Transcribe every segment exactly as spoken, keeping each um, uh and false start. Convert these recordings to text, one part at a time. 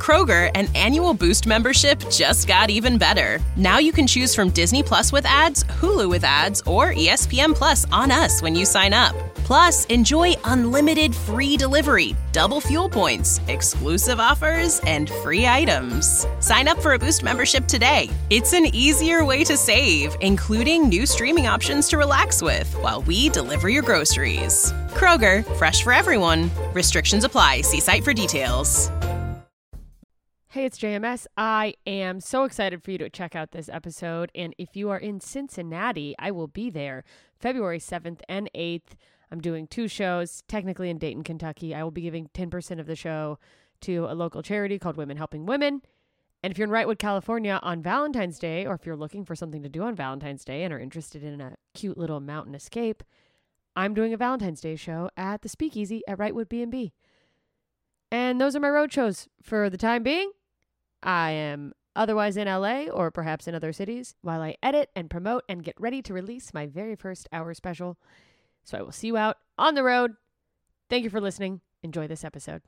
Kroger, an annual Boost membership just got even better. Now you can choose from Disney Plus with ads, Hulu with ads, or E S P N Plus on us when you sign up. Plus, enjoy unlimited free delivery, double fuel points, exclusive offers, and free items. Sign up for a Boost membership today. It's an easier way to save, including new streaming options to relax with while we deliver your groceries. Kroger, fresh for everyone. Restrictions apply. See site for details. Hey, it's J M S. I am so excited for you to check out this episode. And if you are in Cincinnati, I will be there February seventh and eighth. I'm doing two shows, technically in Dayton, Kentucky. I will be giving ten percent of the show to a local charity called Women Helping Women. And if you're in Wrightwood, California on Valentine's Day, or if you're looking for something to do on Valentine's Day and are interested in a cute little mountain escape, I'm doing a Valentine's Day show at the Speakeasy at Wrightwood B and B. And those are my road shows for the time being. I am otherwise in L A or perhaps in other cities while I edit and promote and get ready to release my very first hour special. So I will see you out on the road. Thank you for listening. Enjoy this episode.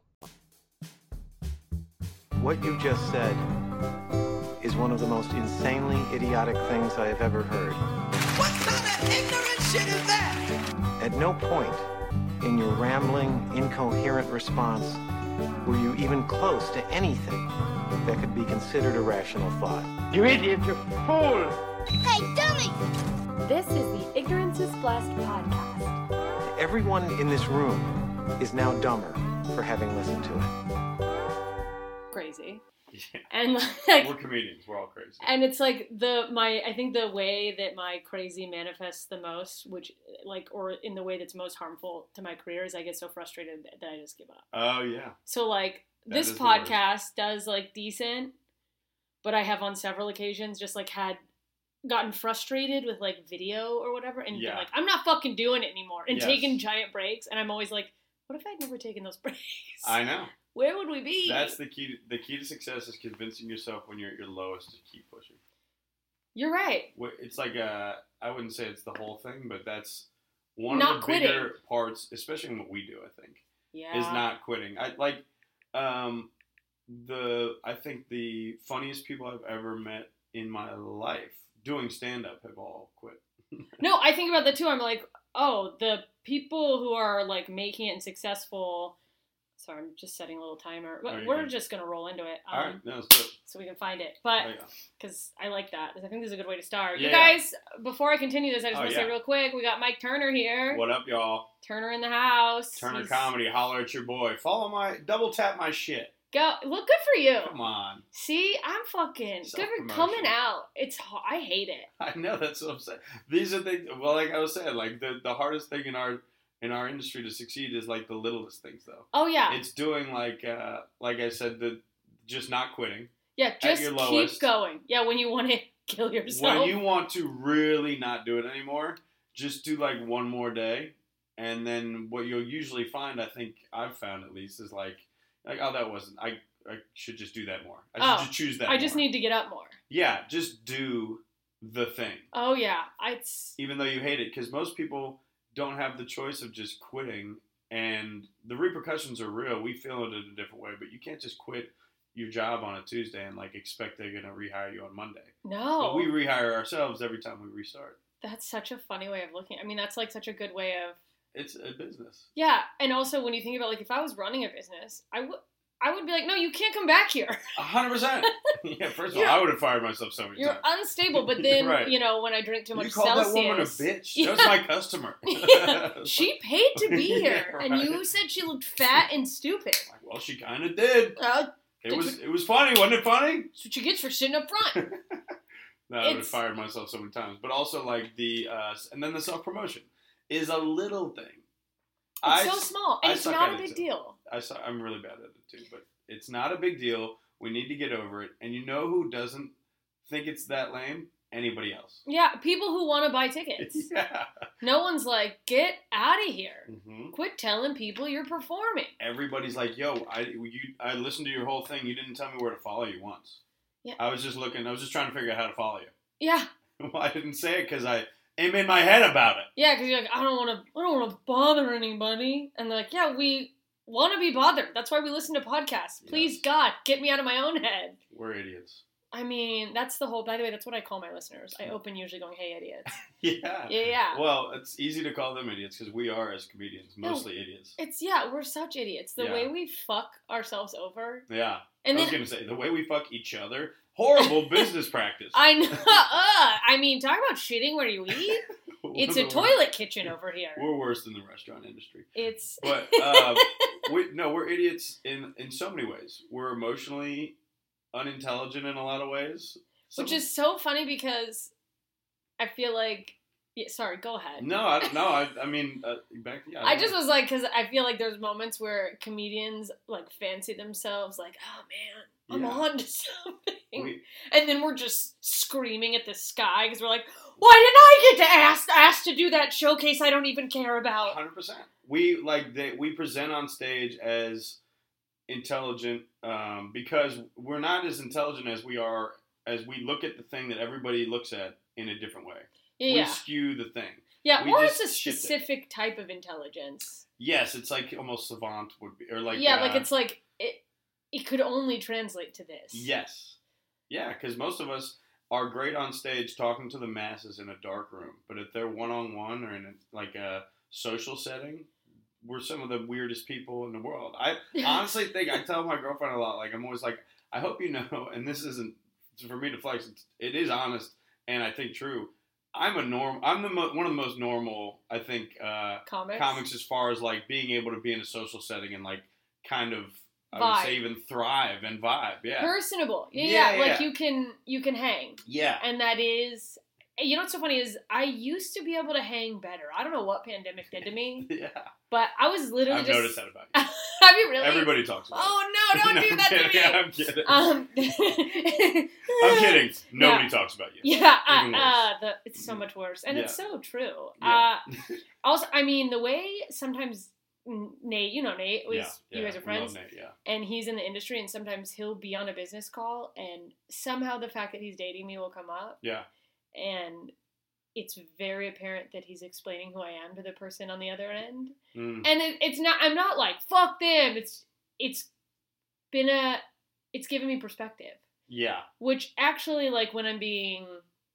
What you just said is one of the most insanely idiotic things I have ever heard. What kind of ignorant shit is that? At no point in your rambling, incoherent response were you even close to anything that could be considered a rational thought. You idiot, you fool! Hey, dummy! This is the Ignorance is Blessed podcast. Everyone in this room is now dumber for having listened to it. Crazy. Yeah. And like, we're comedians. We're all crazy. And it's like the my I think the way that my crazy manifests the most, which like or in the way that's most harmful to my career, is I get so frustrated that I just give up. Oh yeah. So like That this is the podcast does like decent, but I have on several occasions just like had gotten frustrated with like video or whatever and Yeah. been like, I'm not fucking doing it anymore, and Yes. taking giant breaks, and I'm always like, what if I'd never taken those breaks? I know. Where would we be? That's the key. To, the key to success is convincing yourself when you're at your lowest to keep pushing. You're right. Wh- It's like a, I wouldn't say it's the whole thing, but that's one Not of the quitting. bigger parts, especially in what we do. I think Yeah. is not quitting. I like um, the. I think the funniest people I've ever met in my life doing stand up have all quit. No, I think about that too. I'm like, oh, the people who are like making it and successful. Sorry, I'm just setting a little timer. Oh, you're We're good. just gonna roll into it, um, All right, no, let's do it. so we can find it. But Oh, yeah. because I like that, I think this is a good way to start. you Yeah, yeah. guys, before I continue this, I just Oh, want to yeah. say real quick, we got Mike Turner here. What up, y'all? Turner in the house. Turner He's- Comedy. Holler at your boy. Follow my double tap my shit. Go look good for you. Come on. See, I'm fucking good for Self-promotion. coming out. It's h- I hate it. I know, that's what I'm saying. These are things. Well, like I was saying, like the, the hardest thing in our in our industry to succeed is like the littlest things, though. Oh yeah, It's doing like uh, like I said, the just not quitting. yeah. Just your keep lowest. going. Yeah, when you want to kill yourself. When you want to really not do it anymore, just do like one more day, and then what you'll usually find, I think I've found at least, is like like oh that wasn't I I should just do that more. I should Oh, just choose that. I just more. need to get up more. Yeah, just do the thing. Oh yeah, I, it's Even though you hate it, because most people don't have the choice of just quitting, and the repercussions are real. We feel it in a different way, but you can't just quit your job on a Tuesday and like expect they're gonna rehire you on Monday. no. But we rehire ourselves every time we restart. That's such a funny way of looking. I mean, that's like such a good way of It's a business. yeah. And also, when you think about like if I was running a business, I would I would be like, no, you can't come back here. A hundred percent. Yeah. First of all, You're- I would have fired myself so many You're times. unstable. But then Right. you know when I drink too much You called Celsius, that woman a bitch. Yeah. That was my customer. Yeah, she paid to be here, Yeah, and right. you said she looked fat and stupid. Like, well, she kind of did. Uh, It Did was you- it was funny, wasn't it funny? that's what you get for sitting up front. No, I would have It's- fired myself so many times. But also, like, the, uh, and then the self-promotion is a little thing. It's so small, and I it's suck not at a it, big too. deal. I saw, I'm really bad at it, too. But it's not a big deal. We need to get over it. And you know who doesn't think it's that lame? Anybody else. Yeah, people who want to buy tickets. Yeah. No one's like, get out of here. hmm Quit telling people you're performing. Everybody's like, yo, I, you, I listened to your whole thing. You didn't tell me where to follow you once. Yeah. I was just looking, I was just trying to figure out how to follow you. Yeah. Well, I didn't say it because I am in my head about it. Yeah, because you're like, I don't want to, I don't want to bother anybody, and they're like, yeah, we want to be bothered. That's why we listen to podcasts. Please, Yes. God, get me out of my own head. We're idiots. I mean, that's the whole, by the way, that's what I call my listeners. I open usually going, hey, idiots. Yeah. Yeah, yeah. Well, it's easy to call them idiots because we are, as comedians, No. mostly idiots. It's, yeah, we're such idiots. The Yeah. way we fuck ourselves over. Yeah. And I was then, going to say, the way we fuck each other, horrible business practice. I know, uh, I mean, talk about shitting where you eat. It's a We're- toilet kitchen over here. We're worse than the restaurant industry. It's. But, uh, we, no, we're idiots in, in so many ways. We're emotionally unintelligent in a lot of ways. Some- Which is so funny because I feel like. Yeah, sorry, go ahead. No, I, no, I, I mean, uh, back to yeah, I just was like, because I feel like there's moments where comedians like fancy themselves, like, oh man, I'm Yeah. on to something. We, And then we're just screaming at the sky because we're like, why didn't I get to ask, asked to do that showcase I don't even care about? one hundred percent. We like they, we present on stage as intelligent um, because we're not as intelligent as we are as we look at the thing that everybody looks at in a different way. Yeah, We yeah. skew the thing. Yeah, we or it's just a shift it. specific type of intelligence. Yes, it's like almost savant would be, or like yeah, uh, like it's like, it, it could only translate to this. yes, yeah, because most of us are great on stage talking to the masses in a dark room, but if they're one on one or in a, like a social setting, we're some of the weirdest people in the world. I honestly think I tell my girlfriend a lot. Like I'm always like, I hope you know, and this isn't for me to flex. It's, it is honest and I think true. I'm a norm. I'm the mo- one of the most normal, I think, uh, Comics? comics as far as like being able to be in a social setting and like kind of, I Vibe. would say, even thrive and vibe. Yeah, Personable. Yeah, Yeah, yeah, yeah. like you can, you can hang. yeah, And that is, you know what's so funny is I used to be able to hang better. I don't know what pandemic did to me, yeah. but I was literally I've just. noticed that about you. Have you really? Everybody talks about Oh no! Don't it. do No, that I'm to kidding. me. I'm kidding. Um, I'm kidding. Nobody talks about you. Yeah, Even uh, worse. uh, the, it's so much worse, and it's Yeah. so true. Yeah. Uh, also, I mean, the way sometimes Nate, you know Nate, we, yeah, yeah. you guys are we friends, love Nate, yeah. and he's in the industry, and sometimes he'll be on a business call, and somehow the fact that he's dating me will come up, Yeah. and it's very apparent that he's explaining who I am to the person on the other end, Mm. and it, it's not. I'm not like fuck them. It's it's been a it's given me perspective. Yeah. Which actually, like, when I'm being,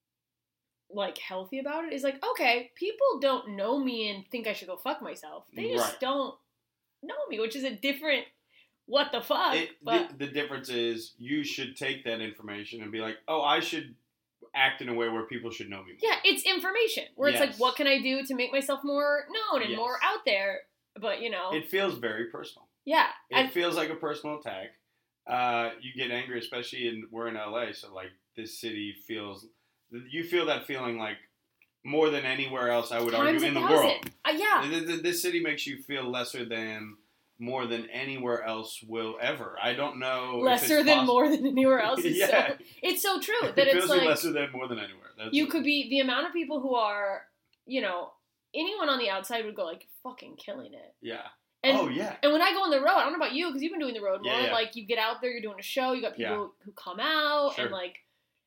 like, healthy about it, is like, okay, people don't know me and think I should go fuck myself. They just Right. don't know me, which is a different what the fuck. It, but the, the difference is you should take that information and be like, oh, I should act in a way where people should know me more. yeah, it's information. Where it's like, Yes. what can I do to make myself more known and Yes. more out there? But, you know, It feels very personal. yeah. It And, feels like a personal attack. Uh, you get angry, especially in we're in L A, so like this city feels. You feel that feeling like more than anywhere else. I would times argue a in the thousand. world. Uh, yeah. Th- th- This city makes you feel lesser than more than anywhere else will ever. I don't know. if Lesser it's than possible. more than anywhere else. Is Yeah. so, it's so true It that it's feels like lesser than more than anywhere. That's you could be the amount of people who are, you know, anyone on the outside would go like, fucking killing it. Yeah. And, oh yeah. And when I go on the road, I don't know about you because you've been doing the road more. Yeah, yeah. Like you get out there, you're doing a show, you got people Yeah. who come out, Sure. and like,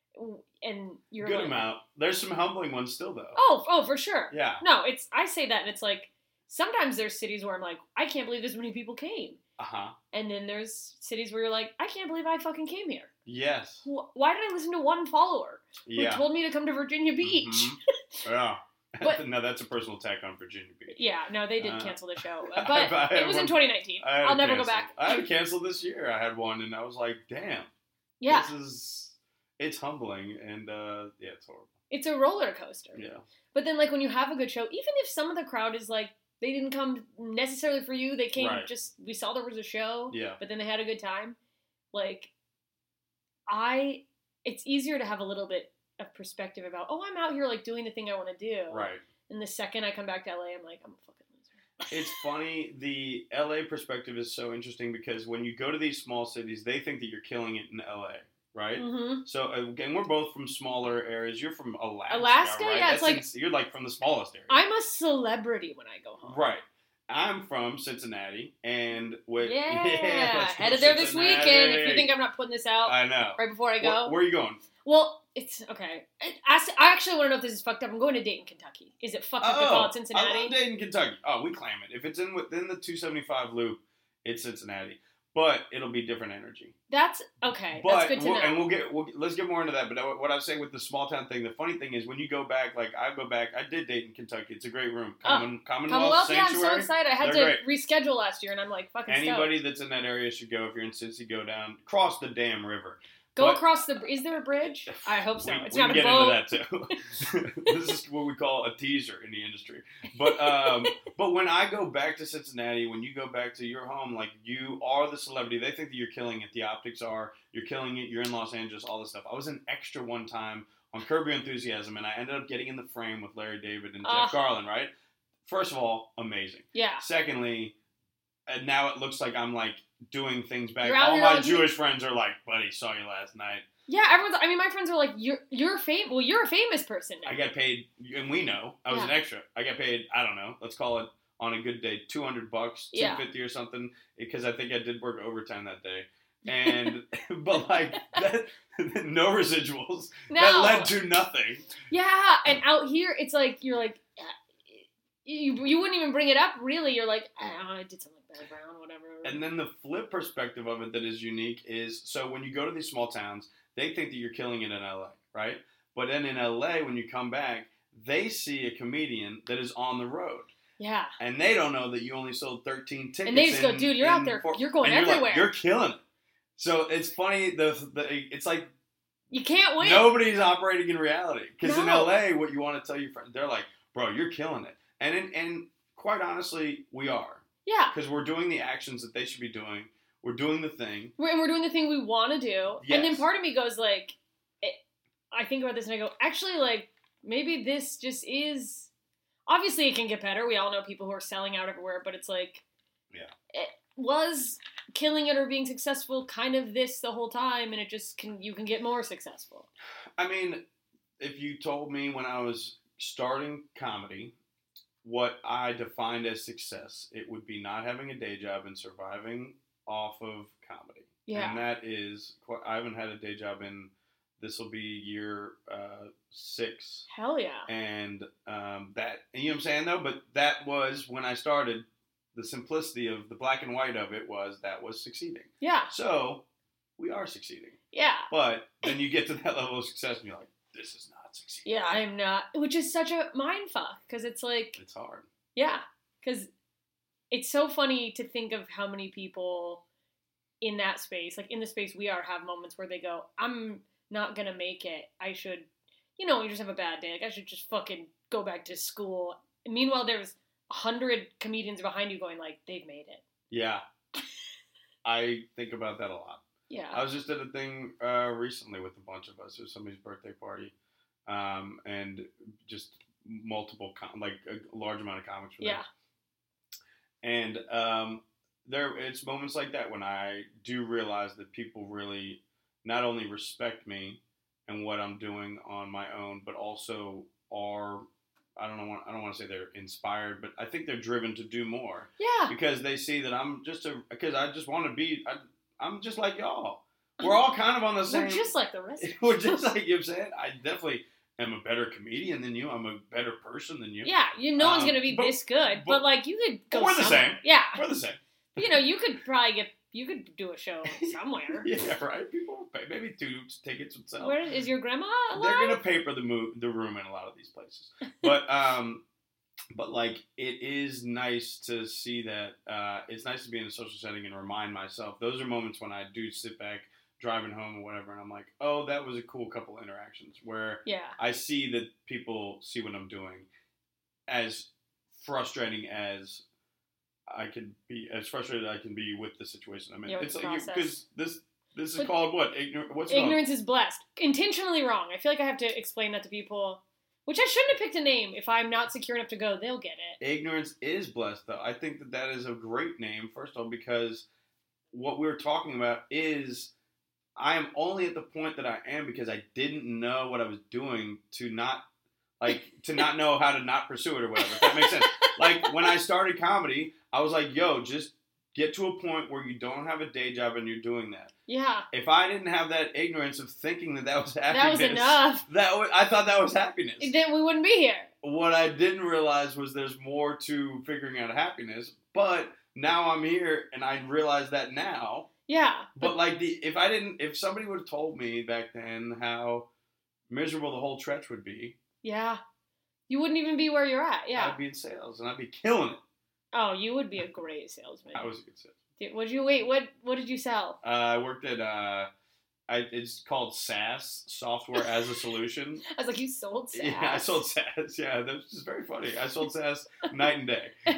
and you're Good like, amount. There's some humbling ones still though. oh, oh, for sure. Yeah. No, it's I say that, and it's like sometimes there's cities where I'm like, I can't believe this many people came, Uh huh. and then there's cities where you're like, I can't believe I fucking came here. Yes. Wh- Why did I listen to one follower who Yeah. told me to come to Virginia Beach? Mhm. Yeah. But- no, that's a personal attack on Virginia Beach. Yeah, no, they did Uh, cancel the show, I- but I had it was in one- twenty nineteen. I had I'll it never go canceled. back. I had to cancel this year. I had one, and I was like, damn. Yeah, This is. It's humbling, and uh, yeah, it's horrible. it's a roller coaster. Yeah. But then, like, when you have a good show, even if some of the crowd is like, they didn't come necessarily for you, they came Right. just, we saw there was a show, Yeah. but then they had a good time. Like, I, it's easier to have a little bit of perspective about, oh, I'm out here, like, doing the thing I want to do. Right. And the second I come back to L A, I'm like, I'm a fucking loser. It's funny. The L A perspective is so interesting because when you go to these small cities, they think that you're killing it in L A, right? Mm-hmm. So again, we're both from smaller areas. You're from Alaska, Alaska? right? Yeah, it's That's like- ins- you're like from the smallest area, I'm a celebrity when I go home. right? I'm from Cincinnati, and with Yeah, let's go headed there this Cincinnati. weekend. If you think I'm not putting this out I know. right before I Where, go. where are you going? Well, it's okay. I, I s- I actually want to know if this is fucked up. I'm going to Dayton, Kentucky. Is it fucked up to call it I Cincinnati? love Dayton, Kentucky. Oh, we claim it. If it's in within the two seventy-five loop, It's Cincinnati. But it'll be different energy. That's okay. But That's good to we'll, know. and we'll get we'll, let's get more into that. But what I was saying with the small town thing, the funny thing is when you go back, like I go back, I did Dayton, Kentucky. It's a great room. Common, oh, Commonwealth, Commonwealth, yeah, Sanctuary. I'm so excited. I had to They're reschedule last year, and I'm like fucking Anybody stoked. that's in that area should go. If you're in Cincy, go down, cross the damn river. Go But- across the. Is there a bridge? I hope so. We, it's we not can a get boat. into that too. This is what we call a teaser in the industry. But um, but when I go back to Cincinnati, when you go back to your home, like you are the celebrity. They think that you're killing it. The optics are you're killing it. You're in Los Angeles. All this stuff. I was an extra one time on Curb Your Enthusiasm, and I ended up getting in the frame with Larry David and Uh, Jeff Garland. Right. First of all, amazing. Yeah. Secondly, and now it looks like I'm like doing things back. You're out All here my on Jewish friends are like, "Buddy, saw you last night." Yeah, everyone's. I mean, my friends are like, "You're you're famous. Well, you're a famous person now." I got paid, and we know I was Yeah. an extra. I got paid. I don't know. Let's call it on a good day, two hundred bucks, two Yeah. fifty or something, because I think I did work overtime that day. And but like that, no residuals. No. That led to nothing. Yeah, and out here, it's like you're like, uh, you you wouldn't even bring it up. Really, you're like, oh, I did something bad, Brown, whatever. And then the flip perspective of it that is unique is so when you go to these small towns, they think that you're killing it in L A, right? But then in L A, when you come back, they see a comedian that is on the road. Yeah. And they don't know that you only sold thirteen tickets. And they just go, in- dude, you're out in there. four- You're going and you're everywhere. Like, you're killing it. So it's funny. The, the it's like You can't win. nobody's operating in reality because in No. L A, what you want to tell your friends, they're like, bro, you're killing it. And in, and quite honestly, we are Yeah. because we're doing the actions that they should be doing. We're doing the thing. We're, and we're doing the thing we want to do. And then Yes. part of me goes like, it, I think about this and I go, actually, like, maybe this just is, obviously it can get better. We all know people who are selling out everywhere, but it's like, Yeah. it was killing it or being successful kind of this the whole time, and it just can, you can get more successful. I mean, if you told me when I was starting comedy what I defined as success, it would be not having a day job and surviving off of comedy. Yeah. And that is, quite, I haven't had a day job in, this will be year uh, six. Hell yeah. And um, that, and you know what I'm saying though? But that was when I started, the simplicity of the black and white of it was that was succeeding. Yeah. So we are succeeding. Yeah. But then you get to that level of success and you're like, this is not succeeding. Yeah, I'm not, which is such a mind fuck, because it's like, It's hard. yeah, because it's so funny to think of how many people in that space, like in the space we are, have moments where they go, I'm not going to make it. I should, you know, you just have a bad day. Like, I should just fucking go back to school. And meanwhile, there's a hundred comedians behind you going like, they've made it. Yeah. I think about that a lot. Yeah. I was just at a thing uh, recently with a bunch of us. It was somebody's birthday party. Um, and just multiple, com- like a large amount of comics were there. Yeah. And um, there, it's moments like that when I do realize that people really not only respect me and what I'm doing on my own, but also are, I don't know, I don't want to say they're inspired, but I think they're driven to do more Yeah. because they see that I'm just a, because I just want to be, I, I'm just like y'all. We're all kind of on the same. We're just like the rest of us. We're just like, you know what I'm saying? I definitely am a better comedian than you. I'm a better person than you. Yeah, you, no one's Um, going to be but- this good, but, but- like, you could go but we're the somewhere. same. Yeah. We're the same. You know, you could probably get, you could do a show somewhere. Yeah, right. People will pay. Maybe two tickets would sell. Where is your grandma alive? They're gonna paper the mo- the room in a lot of these places, but um, but like it is nice to see that. Uh, it's nice to be in a social setting and remind myself. Those are moments when I do sit back driving home or whatever, and I'm like, oh, that was a cool couple interactions where Yeah. I see that people see what I'm doing, as frustrating as I can be, as frustrated I can be with the situation I'm in. Yeah, with it's the like process. because this this is But called what? Ignor- what's it called? Ignorance is blessed. Intentionally wrong. I feel like I have to explain that to people, which I shouldn't have picked a name. If I'm not secure enough to go, they'll get it. Ignorance is blessed, though. I think that that is a great name, first of all, because what we're talking about is I am only at the point that I am because I didn't know what I was doing to not, like, to not know how to not pursue it or whatever, if that makes sense. Like, when I started comedy, I was like, yo, just get to a point where you don't have a day job and you're doing that. Yeah. If I didn't have that ignorance of thinking that that was happiness. That was enough. That w- I thought that was happiness. Then we wouldn't be here. What I didn't realize was there's more to figuring out happiness, but now I'm here, and I realize that now. Yeah. But like the if I didn't if somebody would have told me back then how miserable the whole stretch would be, yeah, you wouldn't even be where you're at. Yeah. I'd be in sales and I'd be killing it. Oh, you would be a great salesman. I was a good salesman. Did, what did you wait? What what did you sell? Uh, I worked at uh, I it's called SaaS, Software as a Solution. I was like, you sold SaaS. Yeah, I sold SaaS. Yeah, that was just very funny. I sold SaaS night and day. uh,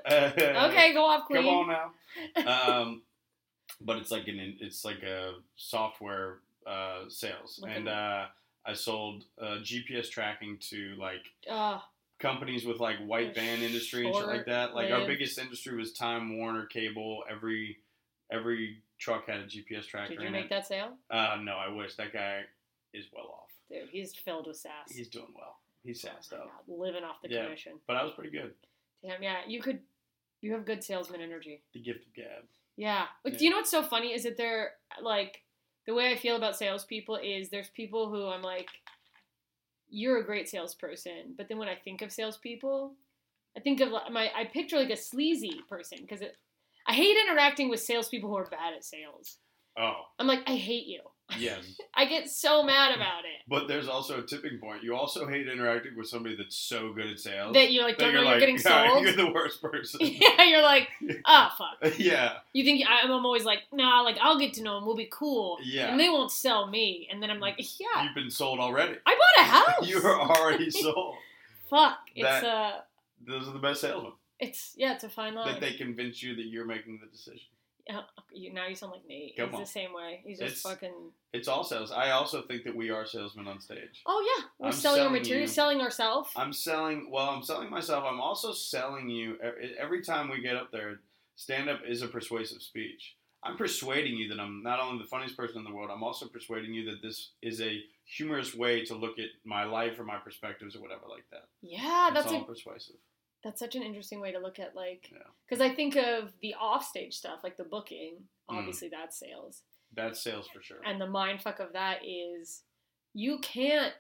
Okay, go off, Queen. Come on now. Um, but it's like an it's like a software uh, sales, Look and at uh, I sold uh, G P S tracking to like Uh, companies with like white They're van industry and shit like that. Like our short-lived. biggest industry was Time Warner Cable. Every every truck had a G P S tracker. did you in make it. that sale? Uh, no, I wish. That guy is well off. Dude, he's filled with sass. He's doing well. He's sassed Oh my up. God, living off the Yeah. commission. But I was pretty good. Damn, yeah, you could. You have good salesman energy. The gift of gab. Yeah. But Yeah. do you know what's so funny is that they're like the way I feel about salespeople is there's people who I'm like, you're a great salesperson, but then when I think of salespeople, I think of like, my I picture like a sleazy person because I hate interacting with salespeople who are bad at sales. Oh, I'm like, I hate you. yes. I get so mad about it. But there's also a tipping point. You also hate interacting with somebody that's so good at sales. That you like that don't know you're you're like, getting "God, sold. You're the worst person. Yeah, you're like, oh fuck. Yeah. You think I'm I'm always like, nah, like I'll get to know them. We'll be cool. Yeah. And they won't sell me. And then I'm like, yeah, You've been sold already. I bought a house. You are already sold. Fuck. It's That- uh, Those are the best salesmen. it's yeah, it's a fine line. That they convince you that you're making the decision. Yeah, you, now you sound like Nate. Come He's on. the same way. He's just It's- fucking. It's all sales. I also think that we are salesmen on stage. Oh yeah, we're I'm selling our selling material, you- selling ourselves. I'm selling, well, I'm selling myself. I'm also selling you. e- Every time we get up there, stand-up is a persuasive speech. I'm persuading you that I'm not only the funniest person in the world, I'm also persuading you that this is a humorous way to look at my life or my perspectives or whatever like that. Yeah, It's that's all a, persuasive. that's such an interesting way to look at like Yeah. because I think of the offstage stuff like the booking. Mm. Obviously, that's sales. That's sales for sure. And the mindfuck of that is you can't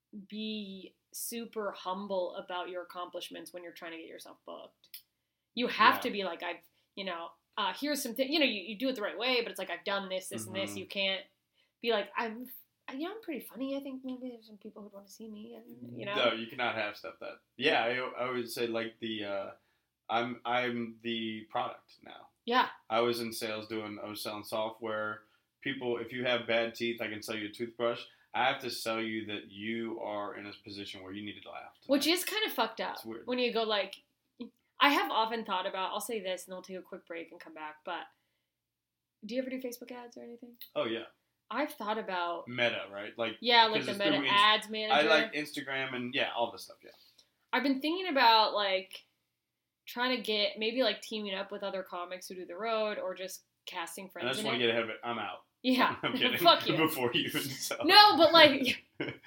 be super humble about your accomplishments when you're trying to get yourself booked. You have Yeah. to be like, I've, you know, uh, here's some things, you know, you, you do it the right way, but it's like, I've done this, this, and this. Mhm. You can't be like, I'm, you know, I'm pretty funny. I think maybe there's some people who want to see me, and, you know. No, you cannot have stuff that. Yeah, I, I would say like the, uh, I'm I'm the product now. Yeah. I was in sales doing, I was selling software. People, if you have bad teeth, I can sell you a toothbrush. I have to sell you that you are in a position where you need to laugh. Which is kind of fucked up. It's weird. When you go like, I have often thought about, I'll say this and then we'll take a quick break and come back, but do you ever do Facebook ads or anything? Oh, yeah. I've thought about, Meta, right? Like yeah, like because the it's Meta through Inst- Ads Manager. I like Instagram and, yeah, all this stuff, yeah. I've been thinking about like trying to get maybe like teaming up with other comics who do the road or just casting And I friends just in want it. to get ahead of it. I'm out. Yeah, I'm kidding. fuck you. Before you even sell. No, but like,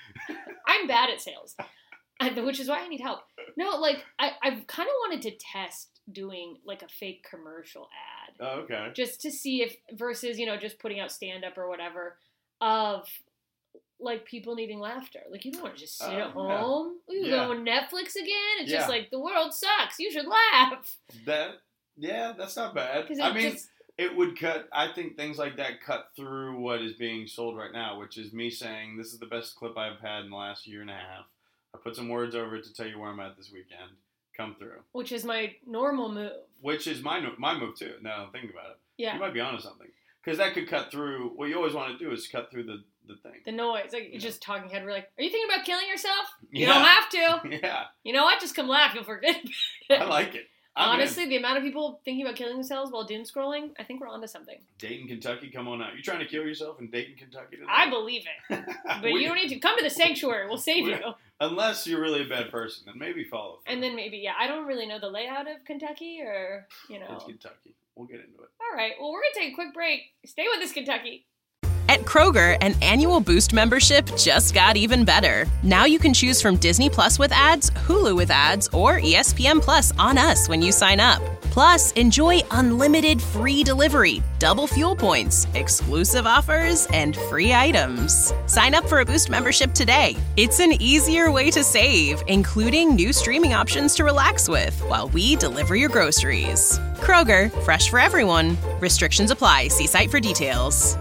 I'm bad at sales, which is why I need help. No, like I, I've kind of wanted to test doing like a fake commercial ad. Oh, okay. Just to see if versus, you know, just putting out stand up or whatever of like people needing laughter. Like you don't want to just sit Oh, at yeah. home. You Yeah. go on Netflix again. It's Yeah. just like the world sucks. You should laugh. That, yeah, that's not bad. Because I mean, just, it would cut, I think things like that cut through what is being sold right now, which is me saying, this is the best clip I've had in the last year and a half. I put some words over it to tell you where I'm at this weekend. Come through. which is my normal move. Which is my my move too, now that I'm thinking about it. Yeah. You might be onto something. Because that could cut through, what you always want to do is cut through the, the thing. The noise. Like, Yeah. you're just talking head. We're like, are you thinking about killing yourself? You Yeah. don't have to. Yeah, You know what? Just come laugh. You'll forget. I like it. I'm Honestly, in. the amount of people thinking about killing themselves while doom scrolling, I think we're onto something. Dayton, Kentucky, come on out. You trying to kill yourself in Dayton, Kentucky tonight? I believe it. But you don't need to. Come to the sanctuary. We'll save We- you. Unless you're really a bad person, then maybe follow. And then maybe, yeah, I don't really know the layout of Kentucky or, you know. It's Kentucky. We'll get into it. All right. Well, we're going to take a quick break. Stay with us, Kentucky. At Kroger, an annual Boost membership just got even better. Now you can choose from Disney Plus with ads, Hulu with ads, or E S P N Plus on us when you sign up. Plus, enjoy unlimited free delivery, double fuel points, exclusive offers, and free items. Sign up for a Boost membership today. It's an easier way to save, including new streaming options to relax with while we deliver your groceries. Kroger, fresh for everyone. Restrictions apply. See site for details.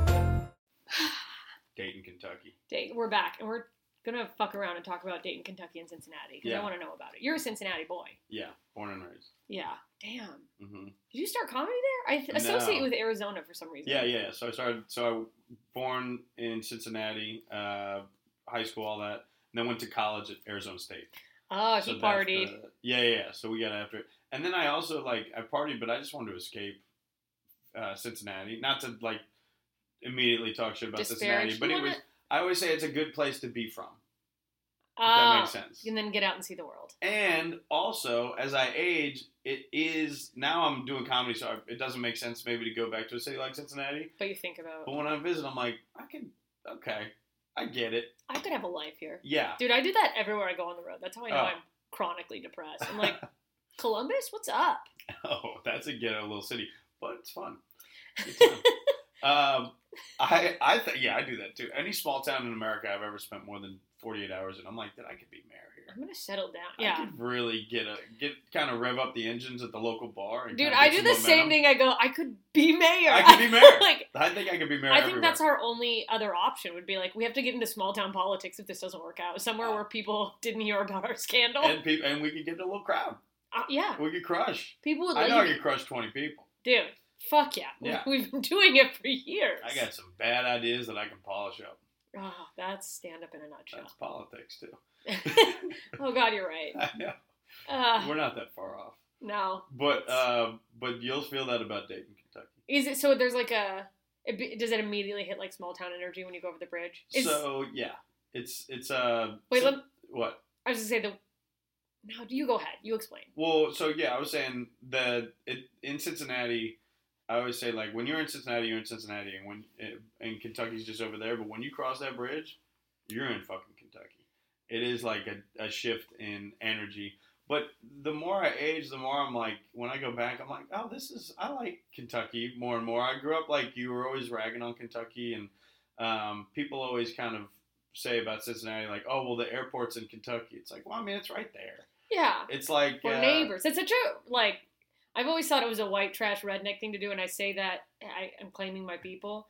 Dayton, Kentucky. Dayton, we're back, and we're gonna fuck around and talk about Dayton, Kentucky, and Cincinnati because Yeah. I want to know about it. You're a Cincinnati boy. Yeah, born and raised. Yeah. Damn. Mm-hmm. Did you start comedy there? I th- associate No. with Arizona for some reason. Yeah, yeah. So I started. So I was born in Cincinnati, uh, high school, all that, and then went to college at Arizona State. Oh, So he that's partied. the- yeah, yeah, yeah. So we got after it, and then I also like I partied, but I just wanted to escape uh, Cincinnati, not to like immediately talk shit about Disparage. Cincinnati, but You it was. wanna- I always say it's a good place to be from. If Oh, that makes sense. and then get out and see the world. And also, as I age, it is now I'm doing comedy, so I, it doesn't make sense maybe to go back to a city like Cincinnati. But you think about, But when I visit, I'm like, I can, okay, I get it. I could have a life here. Yeah. Dude, I do that everywhere I go on the road. That's how I know Oh. I'm chronically depressed. I'm like, Columbus, what's up? Oh, that's a ghetto little city, but it's fun. Good time. um, I, I think, yeah, I do that too. Any small town in America I've ever spent more than forty-eight hours in, I'm like, that I could be mayor here. I'm gonna settle down. I Yeah. could really get a get kind of rev up the engines at the local bar. And Dude, kinda I get do some the same momentum. thing. I go, I could be mayor. I could be mayor. like, I think I could be mayor. I think everywhere. that's our only other option would be like, we have to get into small town politics if this doesn't work out. Somewhere where people didn't hear about our scandal. and people, and we could get a little crowd. Uh, yeah. We could crush. People would I like know I you. could crush twenty people. Dude, fuck yeah. Yeah. We've been doing it for years. I got some bad ideas that I can polish up. Oh, that's stand up in a nutshell. That's politics too. Oh God, you're right. I know. Uh, We're not that far off. no. But uh, but you'll feel that about Dayton, Kentucky. Is it so? There's like a. It, be- does it immediately hit like small town energy when you go over the bridge? Is, So yeah, it's it's uh. Wait, so- let- what? I was gonna say the. No, you go ahead. You explain. Well, so yeah, I was saying that it in Cincinnati. I always say like when you're in Cincinnati, you're in Cincinnati, and when and Kentucky's just over there. But when you cross that bridge, you're in fucking Kentucky. It is like a, a shift in energy. But the more I age, the more I'm like, when I go back, I'm like, oh, this is, I like Kentucky more and more. I grew up like you were always ragging on Kentucky, and um, people always kind of say about Cincinnati, like, oh, well, the airport's in Kentucky. It's like, well, I mean, it's right there. Yeah. It's like We're uh, neighbors. It's a true, like, I've always thought it was a white trash redneck thing to do, and I say that I am claiming my people.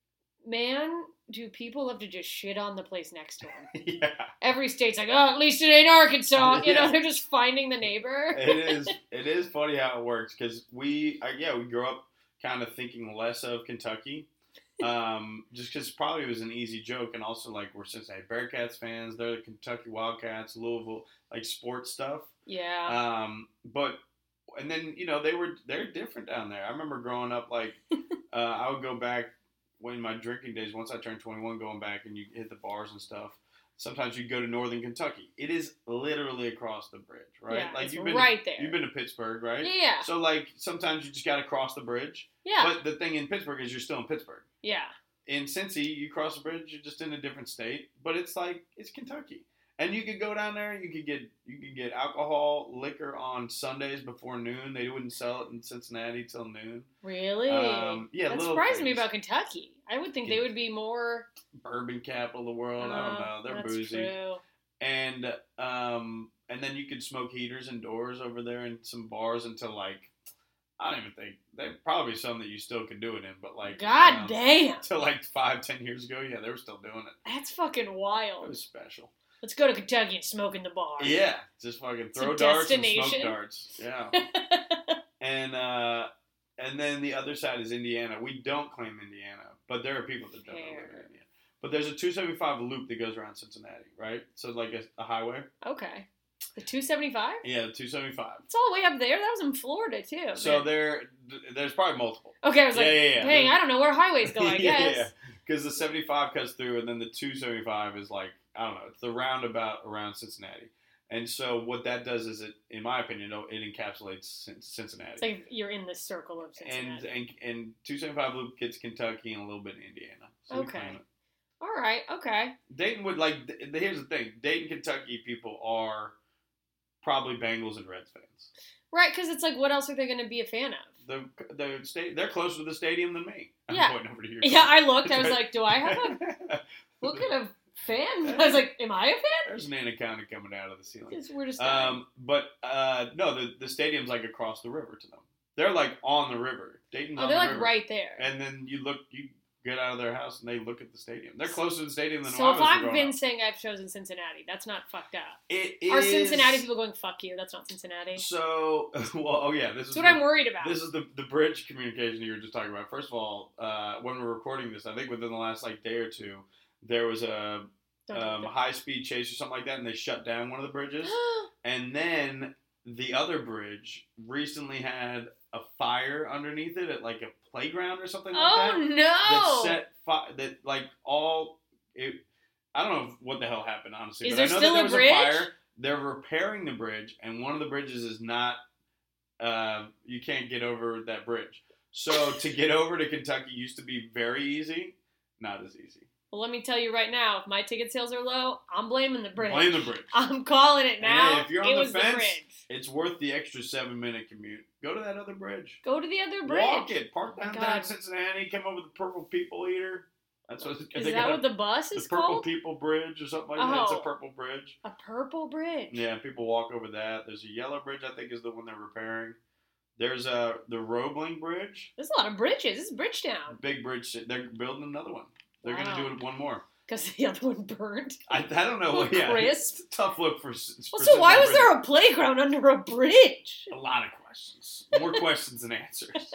Man, do people love to just shit on the place next to them? Yeah, Every state's like, oh, at least it ain't Arkansas. You know, Yeah. they're just finding the neighbor. it is. It is funny how it works because we, uh, yeah, we grew up kind of thinking less of Kentucky, um, just because probably it was an easy joke, and also like we're Cincinnati Bearcats fans. They're the Kentucky Wildcats, Louisville, like sports stuff. Yeah. Um, but and then you know they were they're different down there. I remember growing up like uh, I would go back when my drinking days. Once I turned twenty-one, going back and you hit the bars and stuff. Sometimes you go to Northern Kentucky. It is literally across the bridge, right? Yeah, like it's you've been right there. You've been to Pittsburgh, right? Yeah. So like sometimes you just got to cross the bridge. Yeah. But the thing in Pittsburgh is you're still in Pittsburgh. Yeah. In Cincy, you cross the bridge, you're just in a different state. But it's like it's Kentucky, and you could go down there. You could get you could get alcohol, liquor on Sundays before noon. They wouldn't sell it in Cincinnati till noon. Really? Um, yeah, That little surprised me things. about Kentucky. I would think they would be more. Bourbon capital of the world. I don't Uh, know. They're that's boozy. True. And um, and then you could smoke heaters indoors over there in some bars until like I don't even think there probably some that you still could do it in, but like God um, damn. Until like five, ten years ago, yeah, they were still doing it. That's fucking It wild. was special. Let's go to Kentucky and smoke in the bar. Yeah, just fucking It's throw a darts and smoke destination. darts. Yeah, and uh, and then the other side is Indiana. We don't claim Indiana, but there are people that don't live in Fair. Indiana. But there's a two seventy-five loop that goes around Cincinnati, right? So like a, a highway. Okay. The two seventy-five? Yeah, the two seventy-five. It's all the way up there. That was in Florida, too. So Man. there, there's probably multiple. Okay, I was like, Yeah, yeah, yeah. dang, I don't know where highways go, I yeah, guess. yeah. Because the seventy-five cuts through, and then the two seventy-five is like I don't know. It's the roundabout around Cincinnati, and so what that does is it, in my opinion, it encapsulates Cin- Cincinnati. It's like you're in the circle of and Cincinnati. and and two seventy-five loop gets Kentucky and a little bit in Indiana. So we Okay. claim it. All right. Okay. Dayton would like. th- Here's the thing: Dayton, Kentucky people are probably Bengals and Reds fans. Right, because it's like, what else are they going to be a fan of? The the state they're closer to the stadium than me. I'm Yeah. pointing over to you. Yeah, I looked. I was like, do I have a what kind of fan? I was like, am I a fan? There's an anaconda coming out of the ceiling. It's we're just guy. Um, but uh, no, the the stadium's like across the river to them. They're like on the river. Dayton's Oh, on they're the like river. right there. And then you look, you get out of their house and they look at the stadium. They're closer to the stadium than So I if was I've growing been up. saying I've chosen Cincinnati, that's not fucked up. It is Are Cincinnati people going, fuck you, that's not Cincinnati? That's So, well, oh yeah, this is what the- I'm worried about. This is the the bridge communication you were just talking about. First of all, uh, when we're recording this, I think within the last like day or two, there was a Don't do um, that. high speed chase or something like that, and they shut down one of the bridges. And then the other bridge recently had a fire underneath it at like a playground or something like oh, that. no! That set fi- that like all it. I don't know what the hell happened, honestly. Is but I there know still that there a was bridge? a fire. They're repairing the bridge, and one of the bridges is not. Uh, you can't get over that bridge. So to get over to Kentucky used to be very easy. Not as easy. Well, let me tell you right now, if my ticket sales are low, I'm blaming the bridge. Blame the bridge. I'm calling it now. Hey, if you're on it the was fence, the bridge. It's worth the extra seven minute commute. Go to that other bridge. Go to the other bridge. Walk it. Park Oh my downtown God. Cincinnati. Come over the Purple People Eater. That's what Is they that got what the bus the is Purple called? People Bridge or something like that. It's a Oh. purple bridge. A purple bridge. Yeah, people walk over that. There's a yellow bridge, I think, is the one they're repairing. There's a the Roebling Bridge, There's a lot of bridges. This is Bridgetown. big bridge. They're building another one. They're Wow. gonna do it one more. Because the other one burned. I, I don't know. Well, yeah, crisp. it's a tough look for. for Well, so why was Cincinnati there a playground under a bridge? a lot of questions, more questions than answers.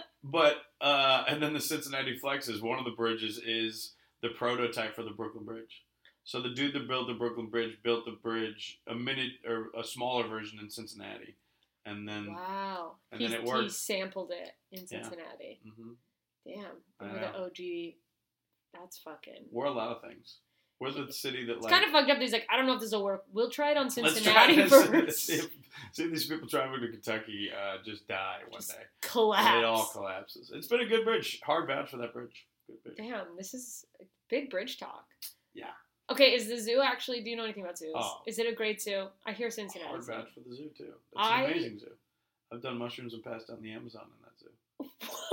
But uh, and then the Cincinnati Flexes. One of the bridges is the prototype for the Brooklyn Bridge. So the dude that built the Brooklyn Bridge built the bridge a minute or a smaller version in Cincinnati, and then Wow. and He's, then it he worked. sampled it in Cincinnati. hmm Damn. I They were know. the O G. That's fucking. we're a lot of things. We're the city that It's like. kind of fucked up. that He's like, I don't know if this will work. We'll try it on Let's try Cincinnati this. first. see, if, see if these people traveling to Kentucky uh, just die one Just day. Collapse. And it all collapses. It's been a good bridge. Hard vouch for that bridge. Good bridge. Damn, this is big bridge talk. Yeah. Okay, is the zoo actually? Do you know anything about zoos? Oh. Is it a great zoo? I hear Cincinnati. Hard Zoo. vouch for the zoo too. It's I- an amazing zoo. I've done mushrooms and passed down the Amazon in that zoo.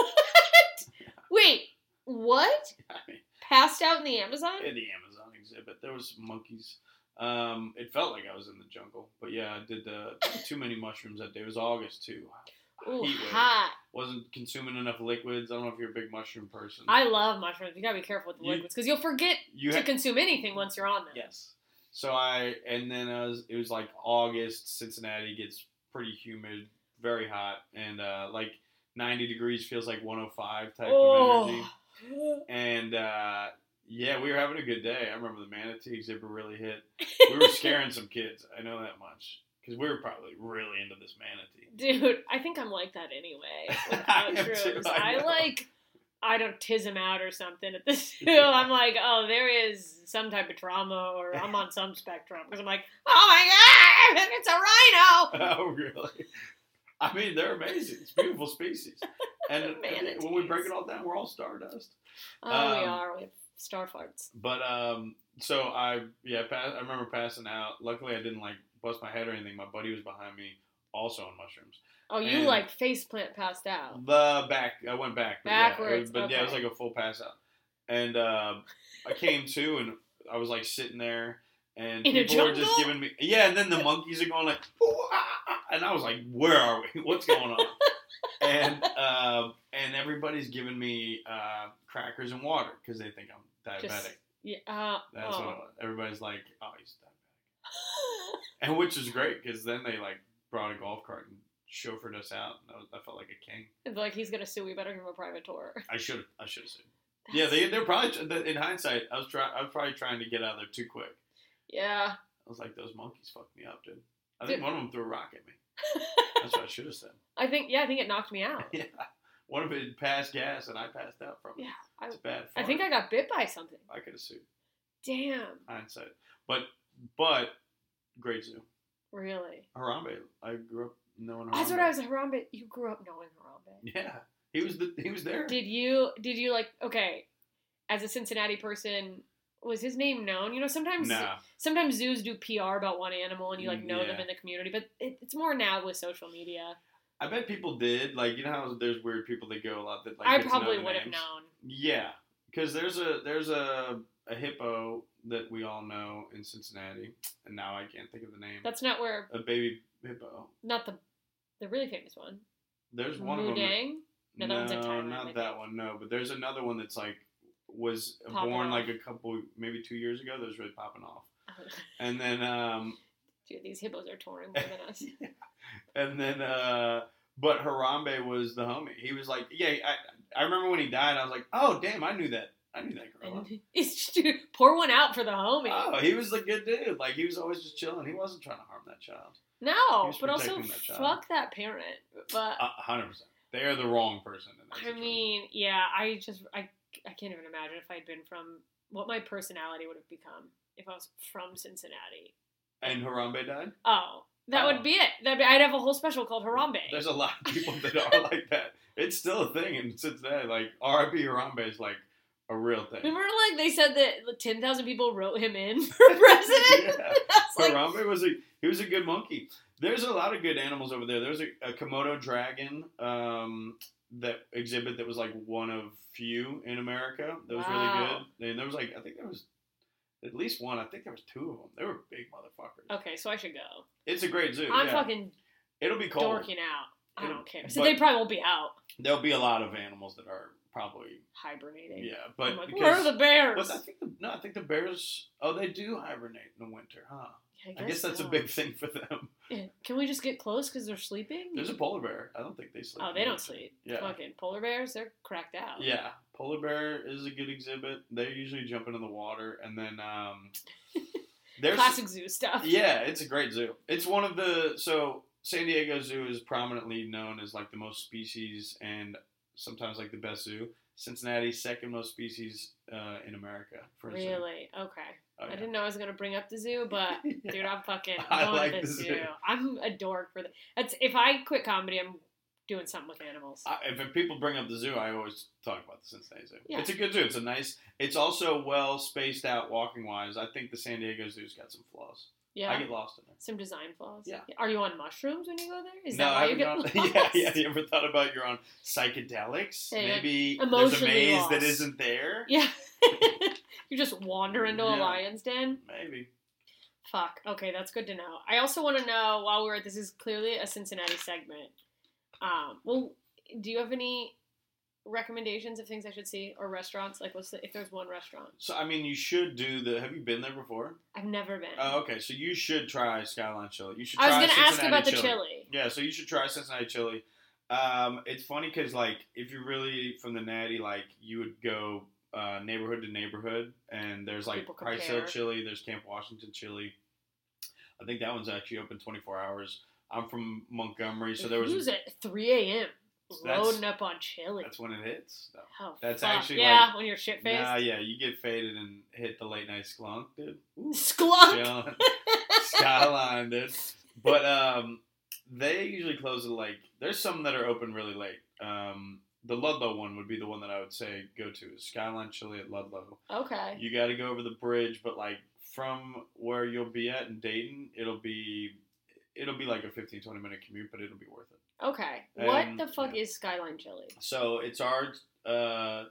What? Wait, what? I mean, Passed out in the Amazon? in the Amazon exhibit, there was monkeys. Um, it felt like I was in the jungle, but yeah, I did uh, too many mushrooms that day. It was August too. Ooh, Heat wave. hot. Wasn't consuming enough liquids. I don't know if you're a big mushroom person. I love mushrooms. You gotta be careful with the You- liquids because you'll forget you to ha- consume anything once you're on them. Yes. So I and then I was, it was like August. Cincinnati gets pretty humid, very hot, and uh, like ninety degrees feels like one oh five type of energy. Oh. And uh, yeah, we were having a good day. I remember the manatee exhibit really hit. We were scaring some kids. I know that much because we were probably really into this manatee. Dude, I think I'm like that anyway with I am too, mushrooms. I I, know. like, I don't tiz them out or something at the zoo. I'm like, oh, there is some type of trauma or I'm on some spectrum. Because I'm like, oh my God, it's a rhino. Oh, really? I mean, they're amazing. It's beautiful species. And, and when we break it all down, we're all stardust. Oh, we Um, are. We have star farts. But um, so I yeah, pass, I remember passing out. Luckily, I didn't like bust my head or anything. My buddy was behind me, also on mushrooms. Oh, you and- like faceplant passed out. The back, I went back. But Yeah, it Backwards, was, but yeah, it was okay. like a full pass out. And uh, I came to, and I was like sitting there, and In a people were just jungle? giving me yeah. And then the monkeys are going like, "Ooh, ah, ah," and I was like, where are we? What's going on? and uh, and everybody's giving me uh, crackers and water because they think I'm diabetic. Just, yeah. Uh, That's oh. what everybody's like. Oh, he's diabetic, and which is great because then they like brought a golf cart and chauffeured us out. And I, was, I felt like a king. It's like he's gonna sue. We better give him a private tour. I should I should have sued. Yeah, they they're probably in hindsight. I was trying. I was probably trying to get out of there too quick. Yeah. I was like, those monkeys fucked me up, dude. I think Dude. one of them threw a rock at me. That's what I should have said. I think. Yeah, I think it knocked me out. Yeah, one of it passed gas and I passed out from it. Yeah, I, It's bad. I think I got bit by something. I could have sued. Damn. Hindsight, but but great zoo. Really? Harambe. I grew up knowing Harambe. That's what I was. Harambe. You grew up knowing Harambe. Yeah, he was the he was there. Did you? Did you like? Okay. as a Cincinnati person, was his name known? You know, sometimes Nah. sometimes zoos do P R about one animal and you like know them Yeah. in the community, but it, it's more now with social media. I bet people did. Like, you know how there's weird people that go a lot that like I get to know probably the would have names? known. Yeah, because there's a there's a a hippo that we all know in Cincinnati, and now I can't think of the name. That's not where, a baby hippo. not the the really famous one. There's one of them. Mudang? No, that one's in No, Thailand, not I that think. one. No, but there's another one that's like was Popping born off. like a couple, maybe two years ago. That was really popping off. And then, um, Dude, these hippos are touring more than us. and then, uh, but Harambe was the homie. He was like, yeah, I, I remember when he died. I was like, oh damn, I knew that. I knew that gorilla. And it's dude, pour one out for the homie. Oh, he was a good dude. Like, he was always just chilling. He wasn't trying to harm that child. No, was but also protecting that child. fuck that parent. But A hundred percent. They are the wrong person. In that I situation. mean, yeah, I just I I can't even imagine if I'd been from what my personality would have become if I was from Cincinnati. And Harambe died? Oh, that Oh. would be it. That'd be, I'd have a whole special called Harambe. There's a lot of people that are like that. It's still a thing in Cincinnati. Like, R I P Harambe is like a real thing. Remember, like they said that ten thousand people wrote him in for president. Yeah. That's like, Harambe was a he was a good monkey. There's a lot of good animals over there. There's a, a Komodo dragon um, that exhibit that was like one of few in America. That was Wow. really good. And there was like I think there was at least one. I think there was two of them. They were big motherfuckers. okay, so I should go. It's a great zoo. I'm yeah. fucking It'll be cold. dorking out. I It'll- don't care. So but- they probably won't be out There'll be a lot of animals that are probably hibernating. yeah, but I'm like, because, where are the bears? But I think the, no, I think the bears. Oh, they do hibernate in the winter, huh? I I guess that's so. a big thing for them. Yeah. Can we just get close because they're sleeping? There's a polar bear. I don't think they sleep. Oh, in they the don't winter. sleep. Yeah. Fucking polar bears, they're cracked out. Yeah, polar bear is a good exhibit. They usually jump into the water, and then um, there's Classic zoo stuff. yeah, it's a great zoo. It's one of the so San Diego Zoo is prominently known as like the most species and sometimes like the best zoo. Cincinnati's second most species uh, in America. For a zoo. Really? Okay. Oh, I yeah. didn't know I was gonna bring up the zoo, but Yeah. dude, I'm fucking I going like to the the zoo. zoo. I'm a dork for that. That's if I quit comedy, I'm doing something with animals. I, if people bring up the zoo, I always talk about the Cincinnati Zoo. Yeah. It's a good zoo. It's a nice. It's also well spaced out walking wise. I think the San Diego Zoo's got some flaws. Yeah. I get lost in there. Some design flaws. Yeah. Are you on mushrooms when you go there? Is no, that why I you get haven't lost? gone, yeah, yeah. You ever thought about you're on psychedelics? Yeah, you're Maybe there's a emotionally maze lost. that isn't there. Yeah. You just wander into a Yeah. lion's den. Maybe. Fuck. Okay, that's good to know. I also want to know while we're at this is clearly a Cincinnati segment. Um, well, do you have any recommendations of things I should see or restaurants? Like, what's the, if there's one restaurant? So I mean, you should do the. Have you been there before? I've never been. Oh, okay. So you should try Skyline Chili. You should. I was try gonna ask Cincinnati about the chili. chili. Yeah, so you should try Cincinnati chili. Um, it's funny because like if you're really from the Natty, like you would go uh, neighborhood to neighborhood, and there's like People Price Hill compare. chili, there's Camp Washington chili. I think that one's actually open twenty-four hours. I'm from Montgomery, so there was Who's at three a.m. That's- loading up on chili. that's when it hits. So. Oh, that's fuck. actually, yeah, like- when you're shit faced. Nah, yeah, you get faded and hit the late night sklunk, dude. Ooh, Sklunk. chilling. Skyline, dude. But um, they usually close at like. There's some that are open really late. Um, the Ludlow one would be the one that I would say go to. Is Skyline Chili at Ludlow. Okay. You got to go over the bridge, but like from where you'll be at in Dayton, it'll be it'll be like a fifteen, twenty minute commute, but it'll be worth it. Okay. What And, the fuck yeah. is Skyline Chili? So it's our. Uh,